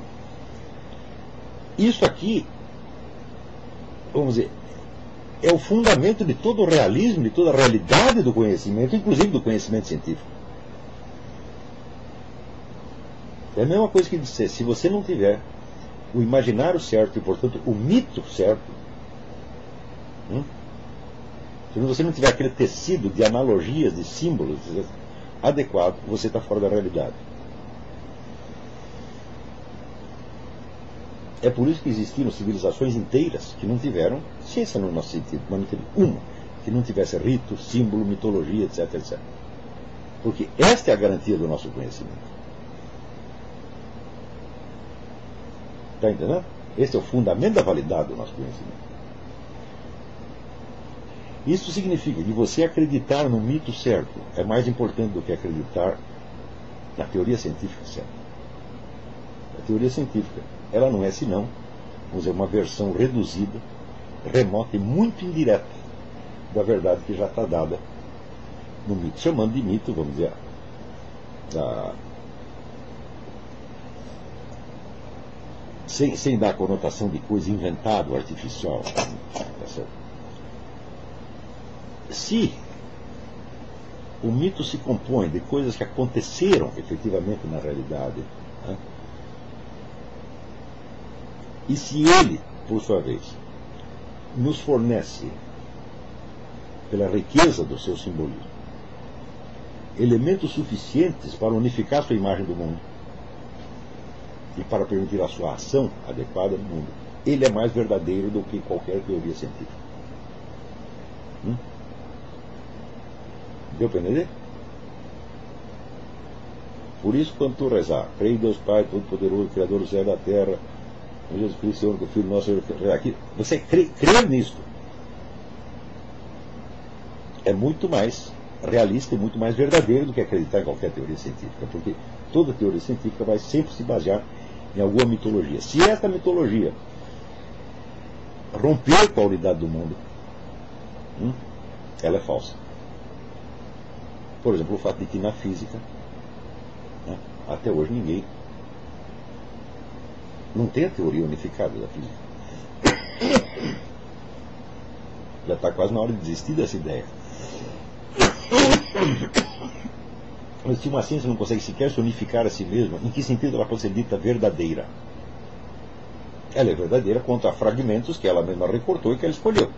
Isso aqui, vamos dizer, é o fundamento de todo o realismo, de toda a realidade do conhecimento, inclusive do conhecimento científico. É a mesma coisa que dizer, se você não tiver o imaginário certo e, portanto, o mito certo, se você não tiver aquele tecido de analogias, de símbolos adequado, você está fora da realidade. É por isso que existiram civilizações inteiras que não tiveram ciência no nosso sentido, mas não teve uma que não tivesse rito, símbolo, mitologia, etc, etc. Porque esta é a garantia do nosso conhecimento. Está entendendo? Este é o fundamento da validade do nosso conhecimento. Isso significa que você acreditar no mito certo é mais importante do que acreditar na teoria científica certa. A teoria científica, ela não é senão, vamos dizer, uma versão reduzida, remota e muito indireta da verdade que já está dada no mito. Chamando de mito, vamos dizer, sem dar a conotação de coisa inventada, artificial. Tá certo? Se o mito se compõe de coisas que aconteceram efetivamente na realidade, e se ele, por sua vez, nos fornece, pela riqueza do seu simbolismo, elementos suficientes para unificar sua imagem do mundo, e para permitir a sua ação adequada no mundo, ele é mais verdadeiro do que qualquer teoria científica. Deu para entender? Por isso, quando tu rezar, creio em Deus Pai Todo-Poderoso, Criador do céu e da terra, em Jesus Cristo, Senhor, que o Filho nosso, aqui, você crer nisso é muito mais realista e muito mais verdadeiro do que acreditar em qualquer teoria científica, porque toda teoria científica vai sempre se basear em alguma mitologia. Se esta mitologia romper com a unidade do mundo, ela é falsa. Por exemplo, o fato de que na física, até hoje ninguém não tem a teoria unificada da física. Já está quase na hora de desistir dessa ideia. Mas se uma ciência não consegue sequer se unificar a si mesma, em que sentido ela pode ser dita verdadeira? Ela é verdadeira quanto a fragmentos que ela mesma recortou e que ela escolheu.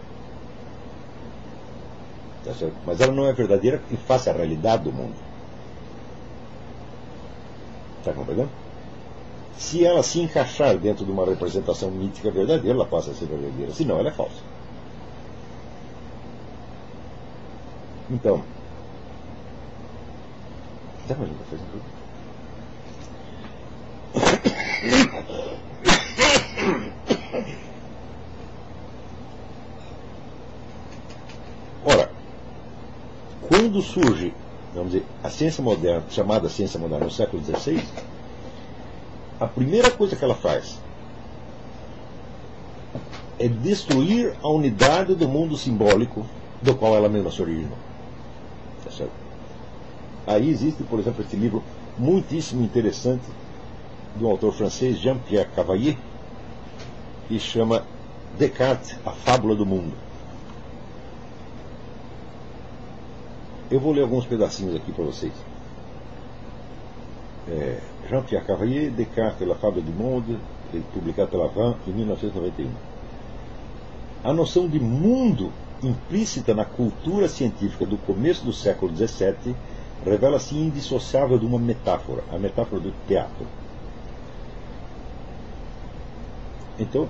Tá certo? Mas ela não é verdadeira em face à realidade do mundo. Está compreendendo? Se ela se encaixar dentro de uma representação mítica verdadeira, ela passa a ser verdadeira. Senão, ela é falsa. Então, está fazendo café? Ora, quando surge, vamos dizer, a ciência moderna, chamada ciência moderna no século XVI, a primeira coisa que ela faz é destruir a unidade do mundo simbólico do qual ela mesma se originou. Tá certo? Aí existe, por exemplo, este livro muitíssimo interessante do autor francês Jean-Pierre Cavaillé, que chama Descartes, a Fábula do Mundo. Eu vou ler alguns pedacinhos aqui para vocês. Jean-Pierre Cavaillé, Descartes, la Fable du Monde, publicado pela Van em 1991. A noção de mundo implícita na cultura científica do começo do século XVII revela-se indissociável de uma metáfora, a metáfora do teatro. Então,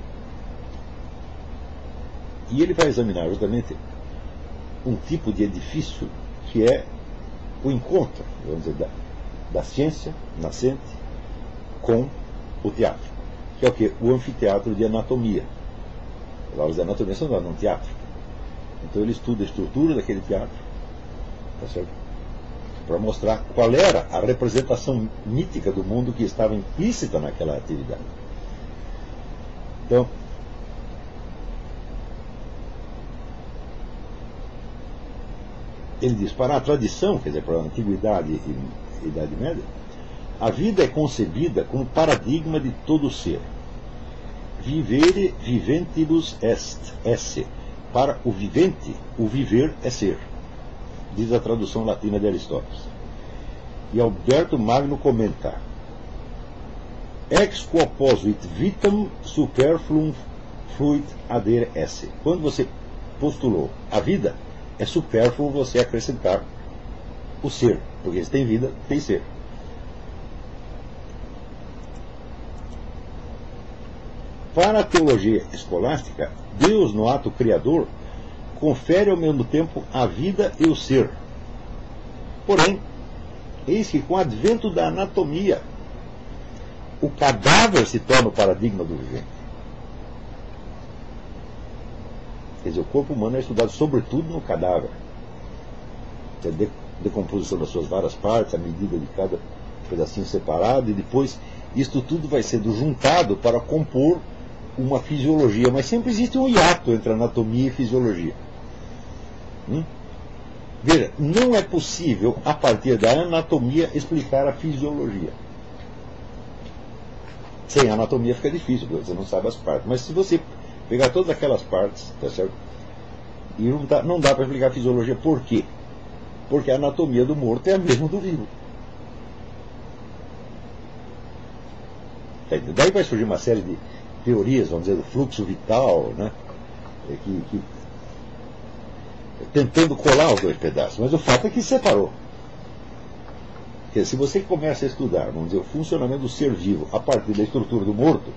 e ele vai examinar justamente um tipo de edifício que é o encontro, vamos dizer, da ciência nascente com o teatro, que é o quê? O anfiteatro de anatomia. As aulas de anatomia são dadas num teatro. Então ele estuda a estrutura daquele teatro, tá certo? Para mostrar qual era a representação mítica do mundo que estava implícita naquela atividade. Então, ele diz, para a tradição, quer dizer, para a antiguidade e Idade Média, a vida é concebida como paradigma de todo ser. Vivere viventibus est, esse. Para o vivente, o viver é ser, diz a tradução latina de Aristóteles. E Alberto Magno comenta: ex quo posuit vitam superfluum fluit adere esse. Quando você postulou a vida, é supérfluo você acrescentar o ser, porque se tem vida, tem ser. Para a teologia escolástica, Deus, no ato criador, confere ao mesmo tempo a vida e o ser. Porém, eis que com o advento da anatomia, o cadáver se torna o paradigma do vivente. Quer dizer, o corpo humano é estudado sobretudo no cadáver. A decomposição das suas várias partes, a medida de cada pedacinho separado, e depois isto tudo vai sendo juntado para compor uma fisiologia. Mas sempre existe um hiato entre anatomia e fisiologia. Veja, não é possível, a partir da anatomia, explicar a fisiologia. Sem anatomia fica difícil, porque você não sabe as partes. Mas se você pegar todas aquelas partes, tá certo? E não dá para explicar a fisiologia. Por quê? Porque a anatomia do morto é a mesma do vivo. Daí vai surgir uma série de teorias, vamos dizer, do fluxo vital, né? Tentando colar os dois pedaços. Mas o fato é que separou. Quer dizer, se você começa a estudar, vamos dizer, o funcionamento do ser vivo a partir da estrutura do morto,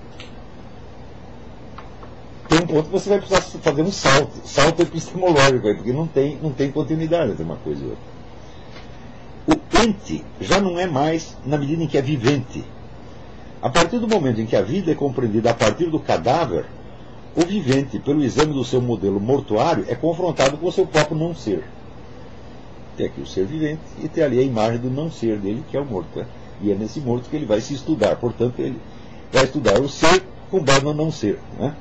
tem um ponto que você vai precisar fazer um salto epistemológico aí, porque não tem continuidade entre uma coisa e outra. O ente já não é mais na medida em que é vivente. A partir do momento em que a vida é compreendida a partir do cadáver, o vivente, pelo exame do seu modelo mortuário, é confrontado com o seu próprio não ser. Tem aqui o ser vivente e tem ali a imagem do não ser dele, que é o morto. Né? E é nesse morto que ele vai se estudar. Portanto, ele vai estudar o ser com base no não ser. Né?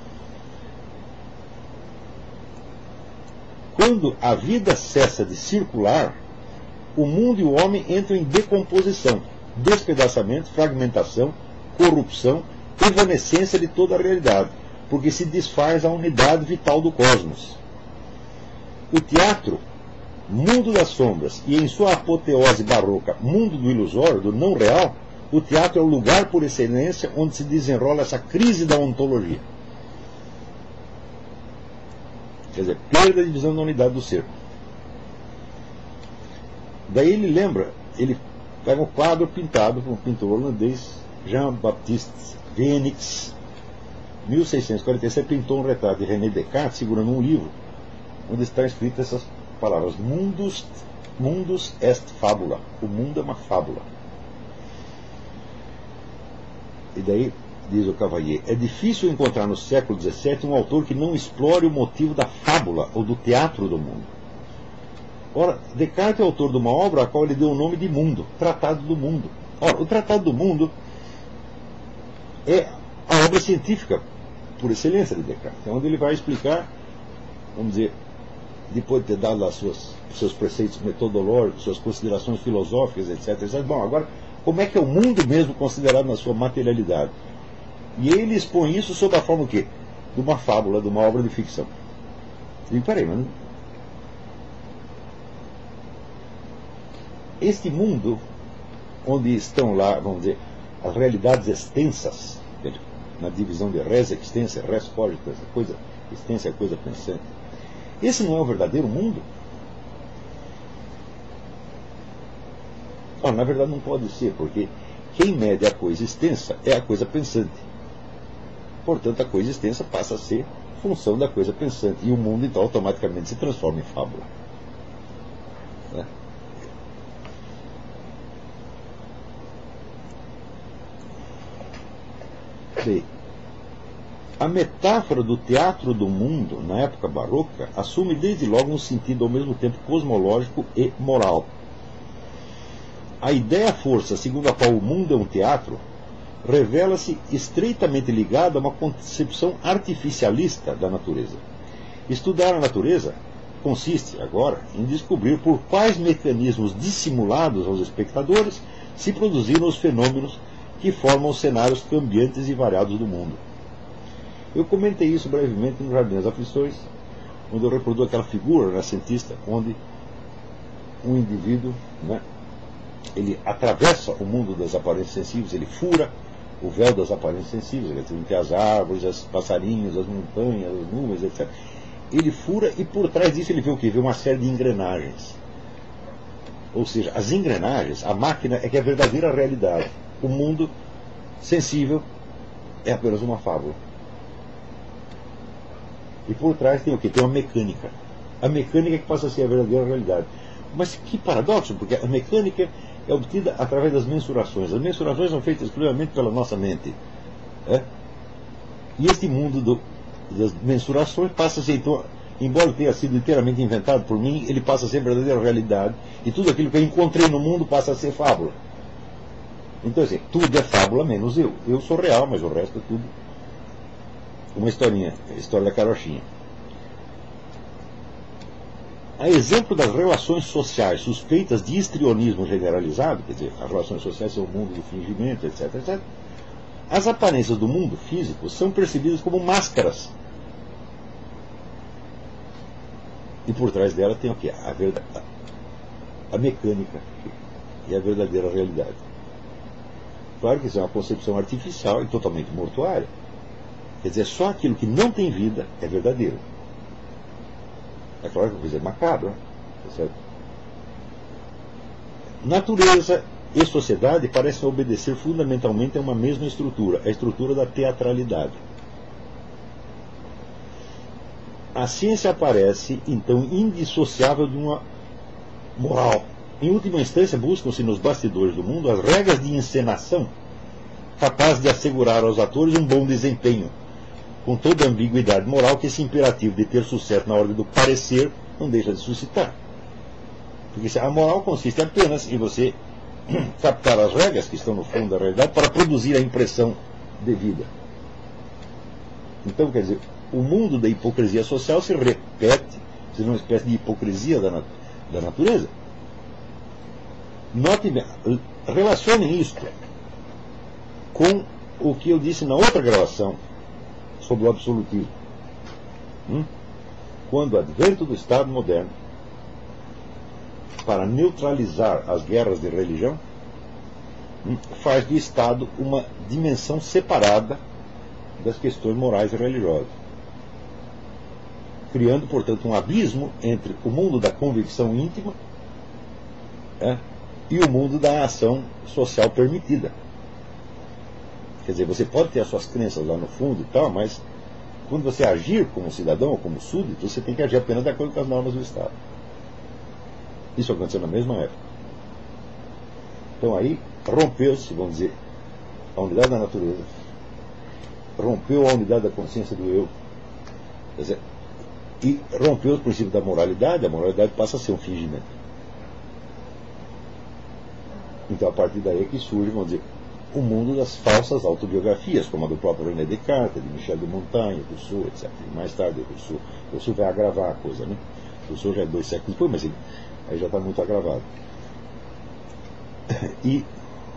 Quando a vida cessa de circular, o mundo e o homem entram em decomposição, despedaçamento, fragmentação, corrupção, evanescência de toda a realidade, porque se desfaz a unidade vital do cosmos. O teatro, mundo das sombras, e em sua apoteose barroca, mundo do ilusório, do não real, o teatro é o lugar por excelência onde se desenrola essa crise da ontologia. Quer dizer, perda de visão da unidade do ser. Daí ele lembra, ele pega um quadro pintado por um pintor holandês, Jean-Baptiste Weenix, 1647, pintou um retrato de René Descartes segurando um livro onde está escrito essas palavras: mundus est fabula. O mundo é uma fábula. E daí diz o Cavalier: é difícil encontrar no século XVII um autor que não explore o motivo da fábula ou do teatro do mundo. Ora, Descartes é autor de uma obra a qual ele deu o nome de Mundo, Tratado do Mundo. Ora, o Tratado do Mundo é a obra científica por excelência de Descartes, é onde ele vai explicar, vamos dizer, depois de ter dado lá seus preceitos metodológicos, suas considerações filosóficas, etc. Bom, agora, como é que é o mundo mesmo considerado na sua materialidade? E ele expõe isso sob a forma o quê? De uma fábula, de uma obra de ficção. E peraí, mas este mundo, onde estão lá, vamos dizer, as realidades extensas, na divisão de res extensa, res cogitans, a coisa extensa é a coisa pensante. Esse não é o verdadeiro mundo? Na verdade não pode ser, porque quem mede a coisa extensa é a coisa pensante. Portanto, a coisa extensa passa a ser função da coisa pensante. E o mundo, então, automaticamente se transforma em fábula. Né? Bem, a metáfora do teatro do mundo, na época barroca, assume desde logo um sentido ao mesmo tempo cosmológico e moral. A ideia-força segundo a qual o mundo é um teatro revela-se estreitamente ligada a uma concepção artificialista da natureza. Estudar a natureza consiste, agora, em descobrir por quais mecanismos dissimulados aos espectadores se produziram os fenômenos que formam os cenários cambiantes e variados do mundo. Eu comentei isso brevemente no Jardim das Aflições, onde eu reproduzo aquela figura renascentista, onde um indivíduo, né, ele atravessa o mundo das aparências sensíveis, ele fura o véu das aparências sensíveis, ele tem as árvores, os passarinhos, as montanhas, as nuvens, etc. Ele fura e por trás disso ele vê o quê? Vê uma série de engrenagens. Ou seja, as engrenagens, a máquina é que é a verdadeira realidade. O mundo sensível é apenas uma fábula. E por trás tem o quê? Tem uma mecânica. A mecânica é que passa a ser a verdadeira realidade. Mas que paradoxo, porque a mecânica é obtida através das mensurações. As mensurações são feitas exclusivamente pela nossa mente. E este mundo das mensurações passa a ser, então, embora tenha sido inteiramente inventado por mim, ele passa a ser a verdadeira realidade. E tudo aquilo que eu encontrei no mundo passa a ser fábula. Então, assim, tudo é fábula menos eu. Eu sou real, mas o resto é tudo uma historinha, a história da carochinha. A exemplo das relações sociais suspeitas de histrionismo generalizado, quer dizer, as relações sociais são o mundo do fingimento, etc, etc, as aparências do mundo físico são percebidas como máscaras. E por trás dela tem o quê? A mecânica e a verdadeira realidade. Claro que isso é uma concepção artificial e totalmente mortuária. Quer dizer, só aquilo que não tem vida é verdadeiro. É claro que a coisa é macabra, tá certo? Natureza e sociedade parecem obedecer fundamentalmente a uma mesma estrutura, a estrutura da teatralidade. A ciência aparece, então, indissociável de uma moral. Em última instância, buscam-se nos bastidores do mundo as regras de encenação capazes de assegurar aos atores um bom desempenho, com toda a ambiguidade moral que esse imperativo de ter sucesso na ordem do parecer não deixa de suscitar. Porque a moral consiste apenas em você captar as regras que estão no fundo da realidade para produzir a impressão devida. Então, quer dizer, o mundo da hipocrisia social se repete, seja uma espécie de hipocrisia da natureza. Note bem, relacionem isto com o que eu disse na outra gravação sobre o absolutismo. Quando o advento do Estado moderno, para neutralizar as guerras de religião, faz do Estado uma dimensão separada das questões morais e religiosas, criando, portanto, um abismo entre o mundo da convicção íntima e o mundo da ação social permitida. Quer dizer, você pode ter as suas crenças lá no fundo e tal, mas quando você agir como cidadão ou como súdito, você tem que agir apenas de acordo com as normas do Estado. Isso aconteceu na mesma época. Então aí rompeu-se, vamos dizer, a unidade da natureza, rompeu a unidade da consciência do eu, quer dizer, e rompeu os princípios da moralidade. A moralidade passa a ser um fingimento. Então a partir daí é que surge, vamos dizer, o mundo das falsas autobiografias, como a do próprio René Descartes, de Michel de Montaigne, Rousseau, etc. E mais tarde Rousseau vai agravar a coisa, né? Rousseau já é 2 séculos depois, mas aí já está muito agravado. E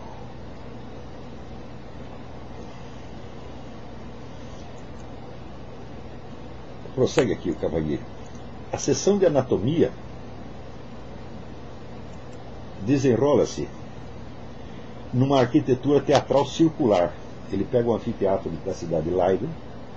prossegue aqui o Cavalieri. A seção de anatomia desenrola-se numa arquitetura teatral circular. Ele pega o anfiteatro da cidade de Leiden,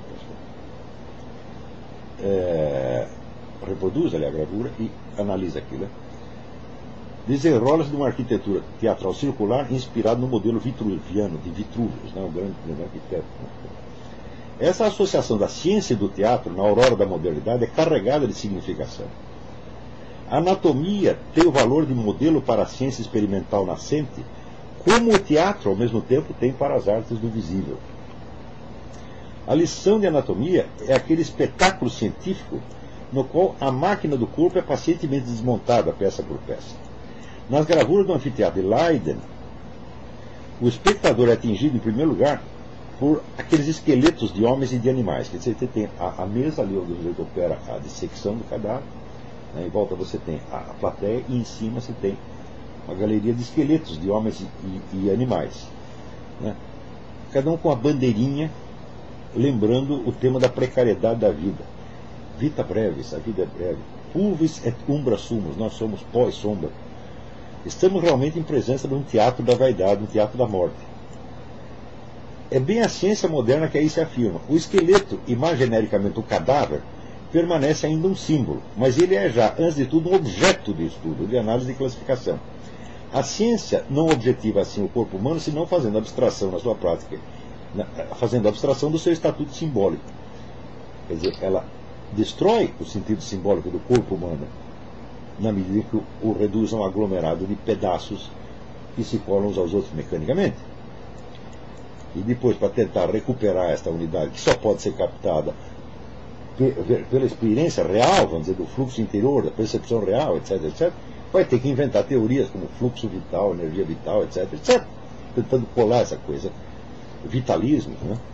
reproduz ali a gravura e analisa aquilo. Desenrola-se numa arquitetura teatral circular inspirada no modelo vitruviano de Vitruvius, o grande arquiteto. Essa associação da ciência e do teatro na aurora da modernidade é carregada de significação. A anatomia tem o valor de modelo para a ciência experimental nascente, como o teatro, ao mesmo tempo, tem para as artes do visível. A lição de anatomia é aquele espetáculo científico no qual a máquina do corpo é pacientemente desmontada, peça por peça. Nas gravuras do anfiteatro de Leiden, o espectador é atingido, em primeiro lugar, por aqueles esqueletos de homens e de animais. Quer dizer, você tem a mesa ali onde você opera a dissecção do cadáver, em volta você tem a plateia e em cima você tem uma galeria de esqueletos de homens e animais, cada um com a bandeirinha lembrando o tema da precariedade da vida. Vita brevis, a vida é breve. Pulvis et umbra sumus, nós somos pó e sombra. Estamos realmente em presença de um teatro da vaidade, um teatro da morte. É bem a ciência moderna que aí se afirma. O esqueleto, e mais genericamente o cadáver, permanece ainda um símbolo, mas ele é já, antes de tudo, um objeto de estudo, de análise e classificação. A ciência não objetiva assim o corpo humano, senão fazendo abstração na sua prática, fazendo abstração do seu estatuto simbólico. Quer dizer, ela destrói o sentido simbólico do corpo humano, na medida que o reduz a um aglomerado de pedaços que se colam uns aos outros mecanicamente. E depois, para tentar recuperar esta unidade, que só pode ser captada pela experiência real, vamos dizer, do fluxo interior, da percepção real, etc., etc., vai ter que inventar teorias como fluxo vital, energia vital, etc., etc., tentando colar essa coisa, vitalismo.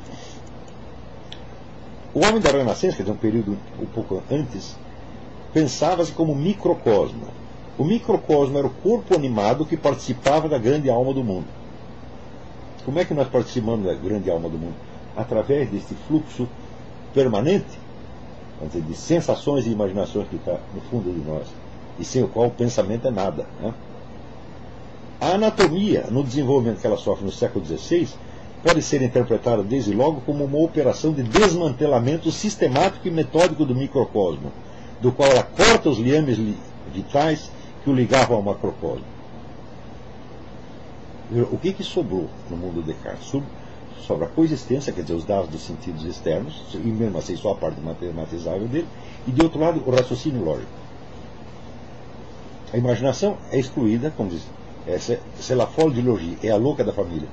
O homem da Renascença, quer dizer, um período um pouco antes, pensava-se como microcosmo. O microcosmo era o corpo animado que participava da grande alma do mundo. Como é que nós participamos da grande alma do mundo? Através desse fluxo permanente, vamos dizer, de sensações e imaginações que está no fundo de nós, e sem o qual o pensamento é nada. A anatomia, no desenvolvimento que ela sofre no século XVI, pode ser interpretada desde logo como uma operação de desmantelamento sistemático e metódico do microcosmo, do qual ela corta os liames vitais que o ligavam ao macrocosmo. O que sobrou no mundo de Descartes? Sobra a coexistência, quer dizer, os dados dos sentidos externos, e mesmo assim só a parte matematizável dele, e de outro lado o raciocínio lógico. A imaginação é excluída, como diz, c'est la folle du logis, é a louca da família.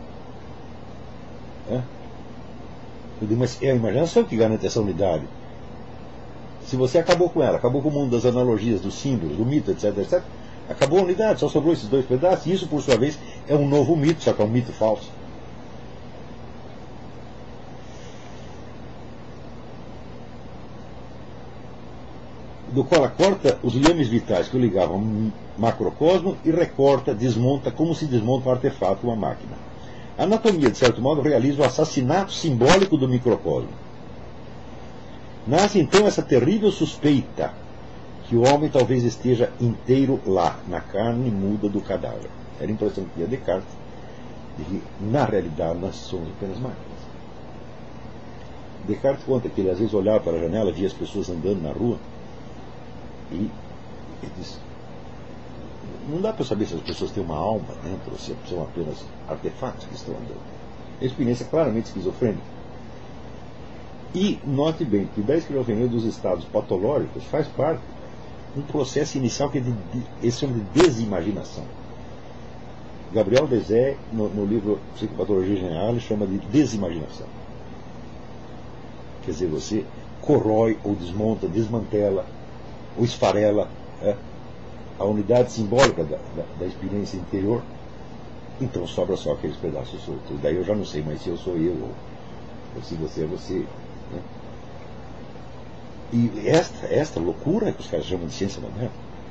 Mas é a imaginação que garante essa unidade. Se você acabou com ela, acabou com o mundo das analogias, dos símbolos, do mito, etc, etc, acabou a unidade, só sobrou esses dois pedaços, e isso, por sua vez, é um novo mito, só que é um mito falso. Do qual corta os liames vitais que o ligavam ao macrocosmo e recorta, desmonta, como se desmonta um artefato, uma máquina. A anatomia, de certo modo, realiza o assassinato simbólico do microcosmo. Nasce então essa terrível suspeita que o homem talvez esteja inteiro lá, na carne muda do cadáver. Era a impressão que tinha Descartes de que, na realidade, nós somos apenas máquinas. Descartes conta que ele às vezes olhava para a janela, via as pessoas andando na rua, e ele diz: não dá para saber se as pessoas têm uma alma dentro ou se são apenas artefatos que estão andando. É uma experiência claramente esquizofrênica. E note bem que da esquizofrenia dos estados patológicos faz parte um processo inicial que eles chamam de desimaginação. Gabriel Dezé, no livro Psicopatologia General, ele chama de desimaginação. Quer dizer, você corrói ou desmonta, desmantela ou esfarela a unidade simbólica da experiência interior, então sobra só aqueles pedaços soltos. Daí eu já não sei mais se eu sou eu ou se você é você. Né? E esta loucura que os caras chamam de ciência moderna.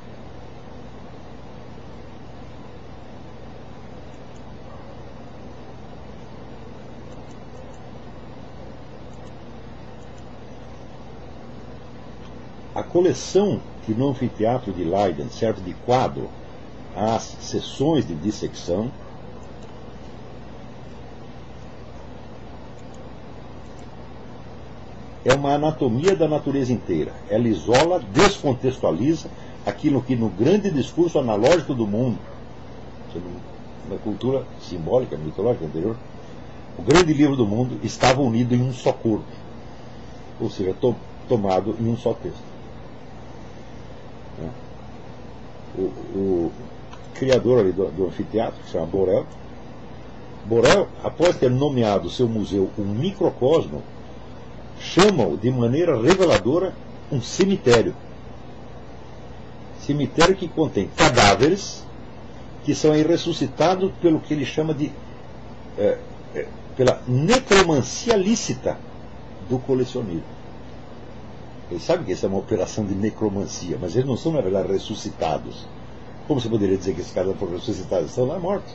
A coleção que no anfiteatro de Leiden serve de quadro às sessões de dissecção é uma anatomia da natureza inteira. Ela isola, descontextualiza aquilo que no grande discurso analógico do mundo, na cultura simbólica, mitológica anterior, o grande livro do mundo estava unido em um só corpo, ou seja, tomado em um só texto. O criador ali do anfiteatro, que se chama Borel, após ter nomeado seu museu um microcosmo, chama-o de maneira reveladora um cemitério. Cemitério que contém cadáveres que são ressuscitados pelo que ele chama de pela necromancia lícita do colecionismo. Ele sabe que isso é uma operação de necromancia, mas eles não são, na verdade, ressuscitados. Como você poderia dizer que esses caras foram ressuscitados? Estão lá mortos.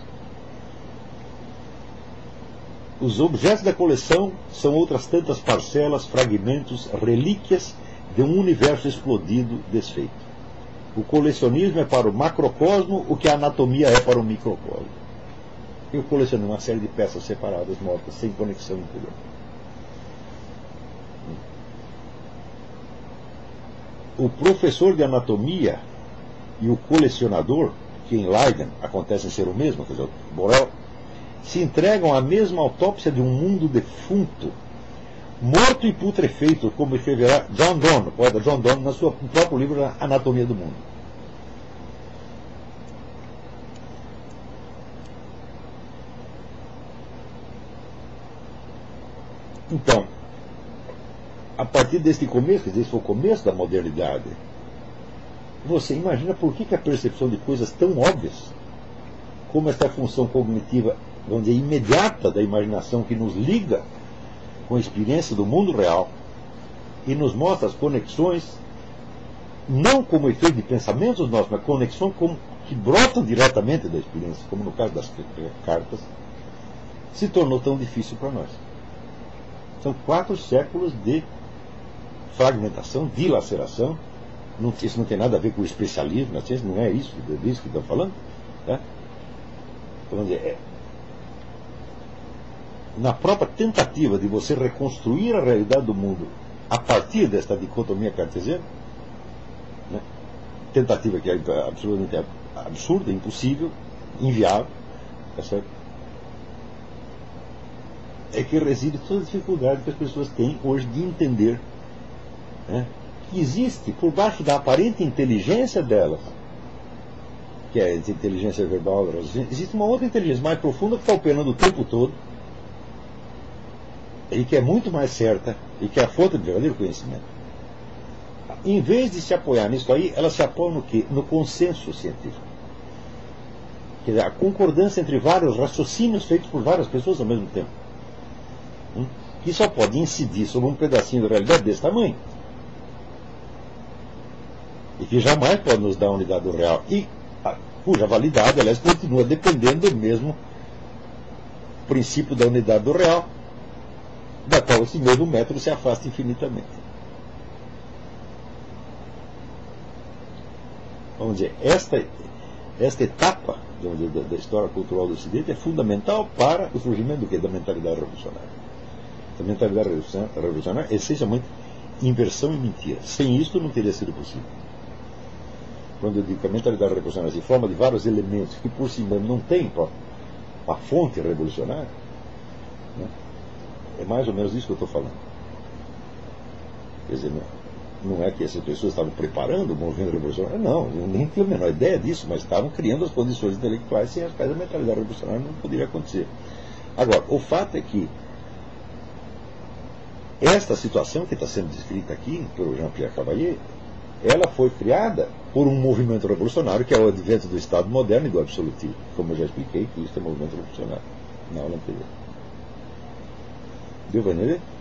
Os objetos da coleção são outras tantas parcelas, fragmentos, relíquias de um universo explodido, desfeito. O colecionismo é para o macrocosmo o que a anatomia é para o microcosmo. E o colecionismo é uma série de peças separadas, mortas, sem conexão interior. O professor de anatomia e o colecionador, que em Leiden acontecem ser o mesmo, quer dizer, Borel, se entregam à mesma autópsia de um mundo defunto, morto e putrefeito, como escreverá John Donne, o poeta John Donne, no seu próprio livro Anatomia do Mundo. Então, a partir deste começo, quer dizer, esse foi o começo da modernidade, você imagina por que a percepção de coisas tão óbvias, como esta função cognitiva, vamos dizer, imediata da imaginação que nos liga com a experiência do mundo real e nos mostra as conexões, não como efeito de pensamentos nossos, mas conexões que brotam diretamente da experiência, como no caso das cartas, se tornou tão difícil para nós. São 4 séculos de fragmentação, dilaceração. Isso não tem nada a ver com o especialismo na ciência, não é isso disso que estão falando. Tá? Então, vamos dizer, na própria tentativa de você reconstruir a realidade do mundo a partir desta dicotomia cartesiana, né? Tentativa que é absolutamente absurda, impossível, inviável, tá certo? é que reside toda a dificuldade que as pessoas têm hoje de entender, né, que existe por baixo da aparente inteligência delas, que é a inteligência verbal, existe uma outra inteligência mais profunda que está operando o tempo todo e que é muito mais certa e que é a fonte do verdadeiro conhecimento. Em vez de se apoiar nisso aí, ela se apoia no quê? No consenso científico. Quer dizer, a concordância entre vários raciocínios feitos por várias pessoas ao mesmo tempo. Que só pode incidir sobre um pedacinho da realidade desse tamanho. E que jamais pode nos dar a unidade do real. E cuja validade, aliás, continua dependendo do mesmo princípio da unidade do real, da qual esse mesmo método se afasta infinitamente. Vamos dizer, esta etapa da história cultural do Ocidente é fundamental para o surgimento do quê? Da mentalidade revolucionária. A mentalidade revolucionária é essencialmente inversão e mentira. Sem isso não teria sido possível. Quando eu digo que a mentalidade revolucionária se forma de vários elementos que por si mesmo não tem a fonte revolucionária, né, é mais ou menos isso que eu estou falando. Quer dizer, não é que essas pessoas estavam preparando o movimento revolucionário, não, nem tinha a menor ideia disso, mas estavam criando as condições intelectuais sem as quais a mentalidade revolucionária não poderia acontecer. Agora, o fato é que esta situação que está sendo descrita aqui pelo Jean-Pierre Cavalier, ela foi criada por um movimento revolucionário que é o advento do Estado moderno e do absolutismo, como eu já expliquei que isso é movimento revolucionário na aula anterior. Deu para entender?